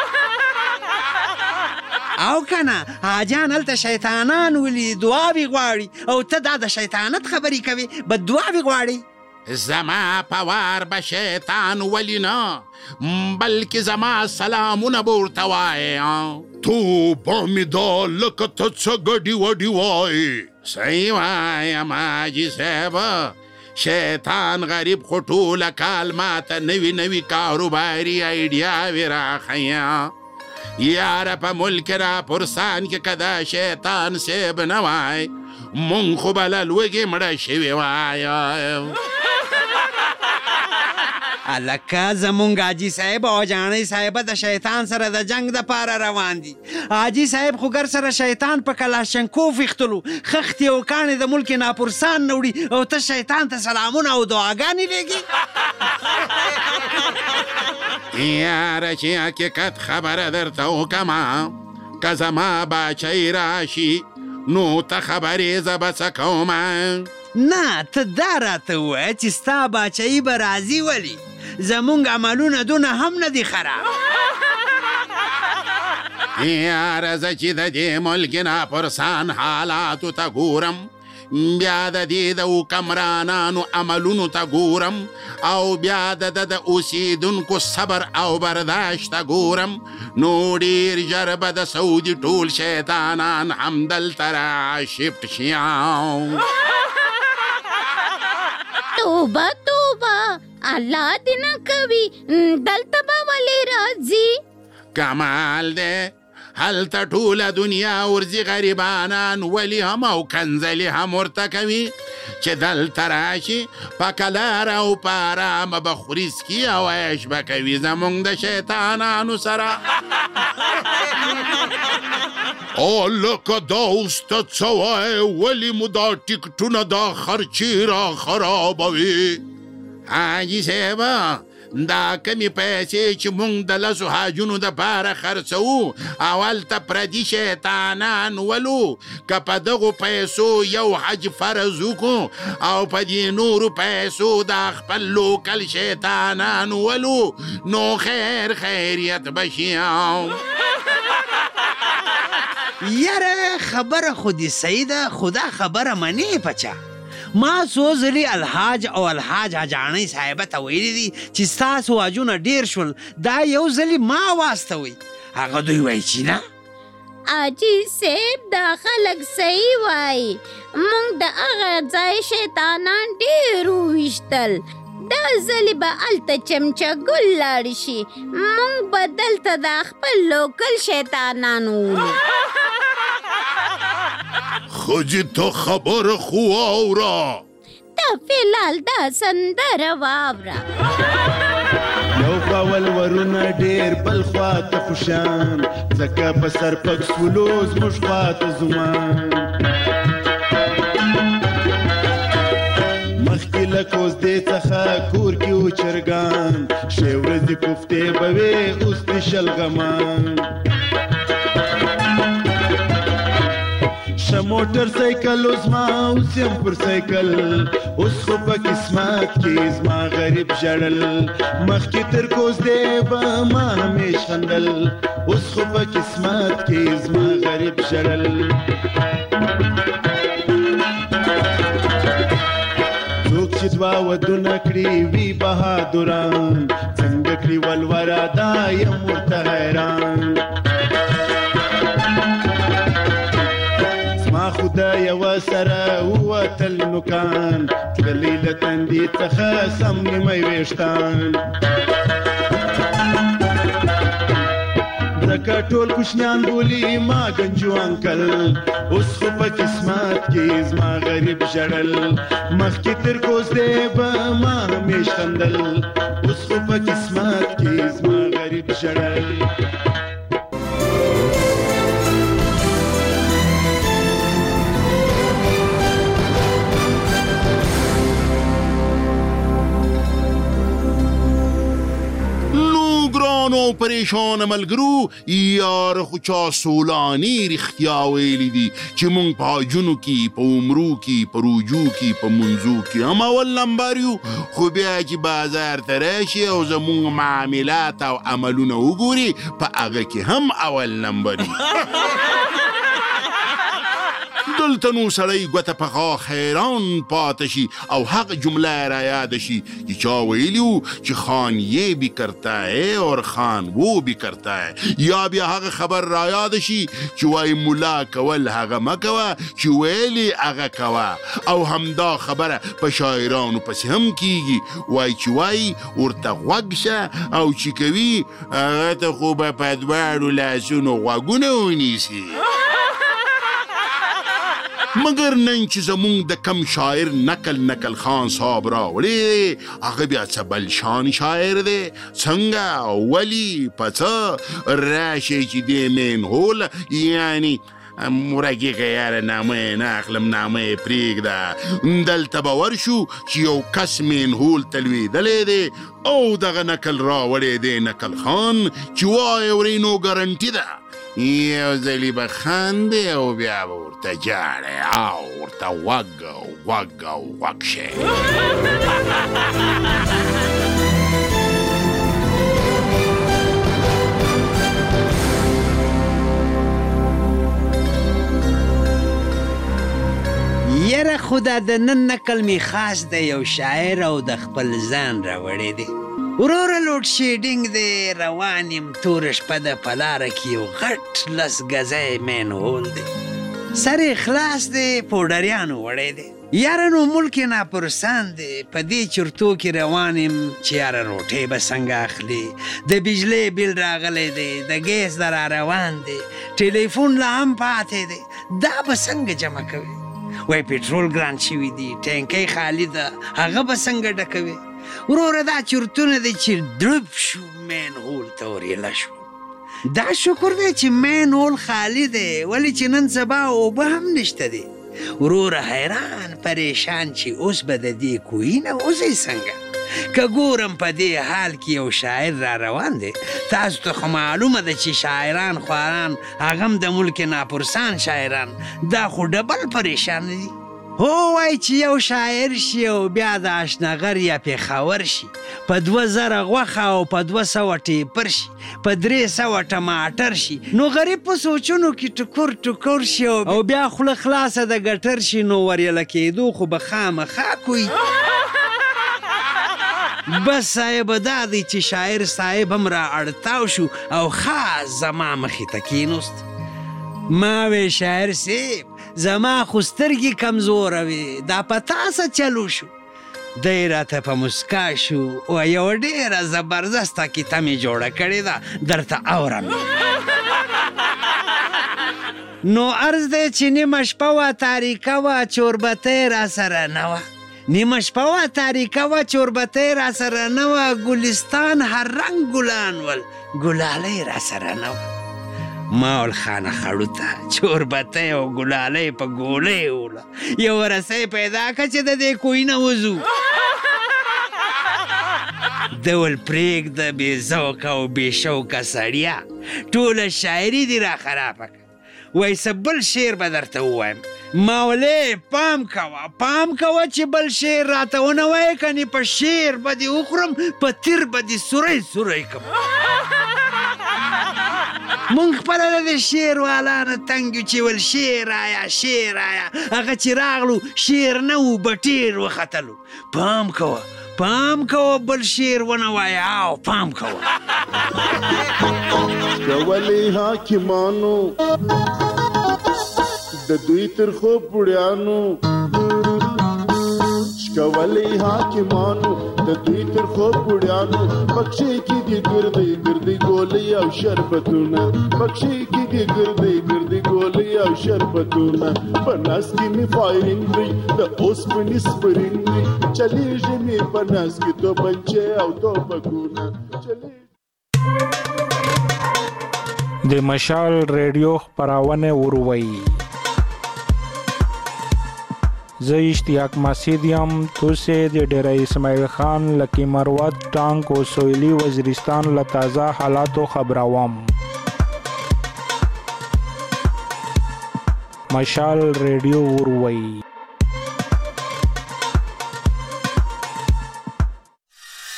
Speaker 5: او کنه حاجان هلته شیطانان ولي دعاوې غواړي او ته دا د شیطانت خبرې کوې بددعاوې غواړي.
Speaker 2: زما په وار به شیطان ولي نه بلکې زما سلامونه به ورته وایې.
Speaker 3: توبه مې ده لکه ته څه ګډې وډې وایې.
Speaker 2: صحیح وایم حاجي صاحب، شیطان غریب خو ټوله کال ماته نوي نوي کاروباري ایډیاوې راښیه. یاره په ملک را پرسان کې که دا شیطان صاحب نه وای مونږ خو به له لوږې مړه شوي وای.
Speaker 5: لکه زمونږ حاجي صاحب او جانۍ صاحبه د شیطان سره د جنگ دپاره روان دي. حاجي صاحب خو ګر سره شیطان په کلاشنکوف ایښتلو خښتې او کاڼې د ملک ناپرسان نه وړي او ته شیطان ته سلامونه او دعاګانې لېږي.
Speaker 2: یاره چې حقیقت خبره درته وکمه که زما باچۍ راشي نو ته خبرې زه به څه کومه.
Speaker 5: نه ته دا راته ووایه چې ستا باچایي به راځي ولي زمونږ عملونه دونه هم نه دي خراب.
Speaker 2: یاره زه چې د دې ملک ناپرسان حالاتو ته ګورم بیا د دې د حکمرانانو عملونو ته ګورم او بیا د اوسیدونکو صبر او برداشت ته ګورم نو ډېر ژر به د سعودي ټول شیطانان همدلته را شفت شي.
Speaker 6: توبه توبه الله دې نه کوي دلته به ولې راځي.
Speaker 2: کمال دی هلته ټوله دنیا ورځي غریبانان ولي هم او کنځلې هم ورته کوي چې دلته راشي په کلاره او په ارامه به خوري څکي او عیش به کوي زمونږ د شیطانانو سره.
Speaker 3: لکه دا اوس ته څه وایې ولې مو دا ټکټونه دا خرچې را خرابوي.
Speaker 2: حاجي صاحب دا کمی پیسې چې مونږ د لسو حاجونو دپاره خرڅوو او هلته پردي شیطانان ولو که په دغو پیسو یو حج فرض وکړو او په دې نورو پیسو دا خپل لوکل شیطانان ولو نو خیر خیریت به شي.
Speaker 5: یاره خبره خو دې صحیح ده خو دا خبره منې پچه. ما څو ځلې الحاج او الحاج حاجانۍ صاحبه ته ویلي دي چې ستاسو واجونه ډېر شول دا یو ځلې ما واستوئ. هغه دوی وایي چې نه.
Speaker 6: حاجي صاحب دا خلک صحیح وایي مونږ د هغه ځای شیطانان ډېر وویشتل دا ځلې به هلته چمچه ګل لاړ شي مونږ به دلته دا خپل لوکل شیطانان وولو.
Speaker 3: خجی ته خبر خو اوره
Speaker 6: ته فلال دا سندره واوره.
Speaker 8: یو خوا ولورونه ډېر بل خوا ته خوشان ځکه په سر پک سولو زموږ خوا ته زمان مخکې له کوزدې څخه کور کې و چرګان شی ورځې کوفتې به وې اوس دې شلغمان. موټر سایکل اوس ما اوس یم پر سایکل اوس خو په قسمت کې زما غریب ژړل مخکې تر کوزدې به ما همیش خندل اوس خو په قسمت کې زما غریب ژړل. څوک چې دوه ودونه کړي وي بهادران څنګه کړي ولوره دا یم ورته حیران. خدای یوه سره ووتل نوکان تللی له تندي څخه سم نیمه ویښتان زکه ټول کوشنیان بولی ما گنجو انکل اوس خو په قسمت کې زما غریب ژړل مخکې تر کوز دی به ما همیش خندل اوس خو په قسمت کې زما غریب ژړل
Speaker 2: نو پریشان ملګرو یار خو چا سولانی رښتیا ویلي دي چې مونږ په حجونو کې په عمرو کې په روجو کې په منځو کې هم اول نمبر یو خو بیا چې بازار ته راشي او زمونږ معاملات او عملونه وګوري په هغه کې هم اول نمبر یو دلته نو سړی ګوته په غاښ حیران پاته شي او هغه جمله را یاد شي چې چا ویلي وو چې خان یې بھی کرتا ہے اور خان وہ بھی کرتا ہے یا بیا هغه خبر را یاد شي چې وایي ملا کول هغه مه کوه چې ویلي هغه کوه او همدا خبره په شاعرانو پسې هم کیږي وایي چې وایي ورته غوږ شه او چې کوي هغه ته خو به په دواړو لاسونو غوږونه ونیسي مگر نن چې زمونږ د کم شاعر نقل خان صاحب راوړی هغه بیا څه بل شان شاعر دی څنګه ولي په څه راشي چې دی مین هول یعنی مرګیږه یاره نامه نه اخلم نامه پرېږده دلته به ورشو چې یو کس مین هول ته لوېدلی دی او دغه نقل راوړی دی نقل خان چې وایې ورې نو ګارنټي ده یو ځلې به خاندې او بیا به ورته جاړې او ورته غوږ شي
Speaker 5: یره خدا د نن نقل می خاص دی یو شاعر او د خپل ځان راوړی دی وروره لوډ شیډینګ دی روان یم توره شپه ده په لاره کې یو غټ لس ګزی مین هول دی سر یې خلاص دی پوډریانو وړی دی یاره نو ملک ناپرسان دی په دې چرتو کې روان یم چې یاره روټۍ به څنګه اخلي د بجلی بیل راغلی دی د ګیس د را روان دی ټلیفون لا هم پاتې دی دا به څنګه جمع کوي وای پټرول ګران شوي دي ټینکۍ خالي ده هغه به څنګه ډکوي وروره دا چرتونه دی چې ډرپ شو مین هول ته ورېله شو دا شکر دی چې مین هول خالی دی ولې چې نن سبا اوبه هم نشته دی وروره حیران پریشان چې اوس به د دې کوهي نه وځئ څنګه که ګورم په دې حال کې یو شاعر را روان دی تاسو ته خو معلومه ده چې شاعران خواران هغه هم د ملک ناپرسان شاعران دا خو ډبل پریشان دي هو وای چې یو شاعر شي او بیا د اشنغر یا پېښور شي په 2000 غوښه او په 200 ټیپر شي په 300 ټماټر شي نو غریب په سوچونو کې ټکور شي او بیا خوله خلاصه د ګټر شي نو ورېله کېدو خو به خامخا کوي بس صاحب دا دی چې شاعر صاحب هم را اړتاو شو او خاص زما مخې ته کېنوست ما وی شاعر صاحب زما خو سترګې کمزوره وې دا په تاسه چلو شو دی راته په مسکا شو او یو ډېره زبردسته کیسه مې جوړه کړې ده درته اورم نو عرض دی چې نیمه شپه وه تاریکه وه چوربتۍ را سره نه وه نیمه شپه وه تاریکه وه چوربتۍ را سره نه وه ګلستان هر رنګ ګلان ول ګلالۍ را سره نه وه ما ول خانه خړو ته چوربتۍ او ګلالۍ په ګولۍ وله یو رسۍ پیدا کړه چې د دې کوهي نه وځو ده ول پرېږده بې ذوقه او بې شوقه سړیه ټوله شاعري دې را خرابه کړه وایي څه بل شعر به درته ووایم ما ولې پام کوه چې بل شعر راته ونه وایې کنې په شعر به دې وخورم په تیر به دې سوری کړم مونږ خپله د دې شعر والا نه تنګ یو چې ول شعر آیا هغه چې راغلو شعر نه و بټیر وختلو پام کوه بل شعر ونه وایه او پام کوه
Speaker 3: ولې حاکمانو د دوی تر خو پوړیانو کولې حاکمانو د دوی تر خو بوډیانو بخښي کېږي ګردې ګولې او شربتونه بخښي کېږي ګردې ګولې او شربتونه په ناس کې مې فایرینګ دی د اوسپنې سپرینګ دی چلیږي مې په ناس کې توپنچې او توپکونه
Speaker 9: د مشال ریډیو خپرونه وروي زه اشتیاق مسعود یم توسه د ډیره اسماعیل خان لکی مروت ټانک او سویلی وزیرستان له تازه حالاتو خبروم مشال ریډیو وروي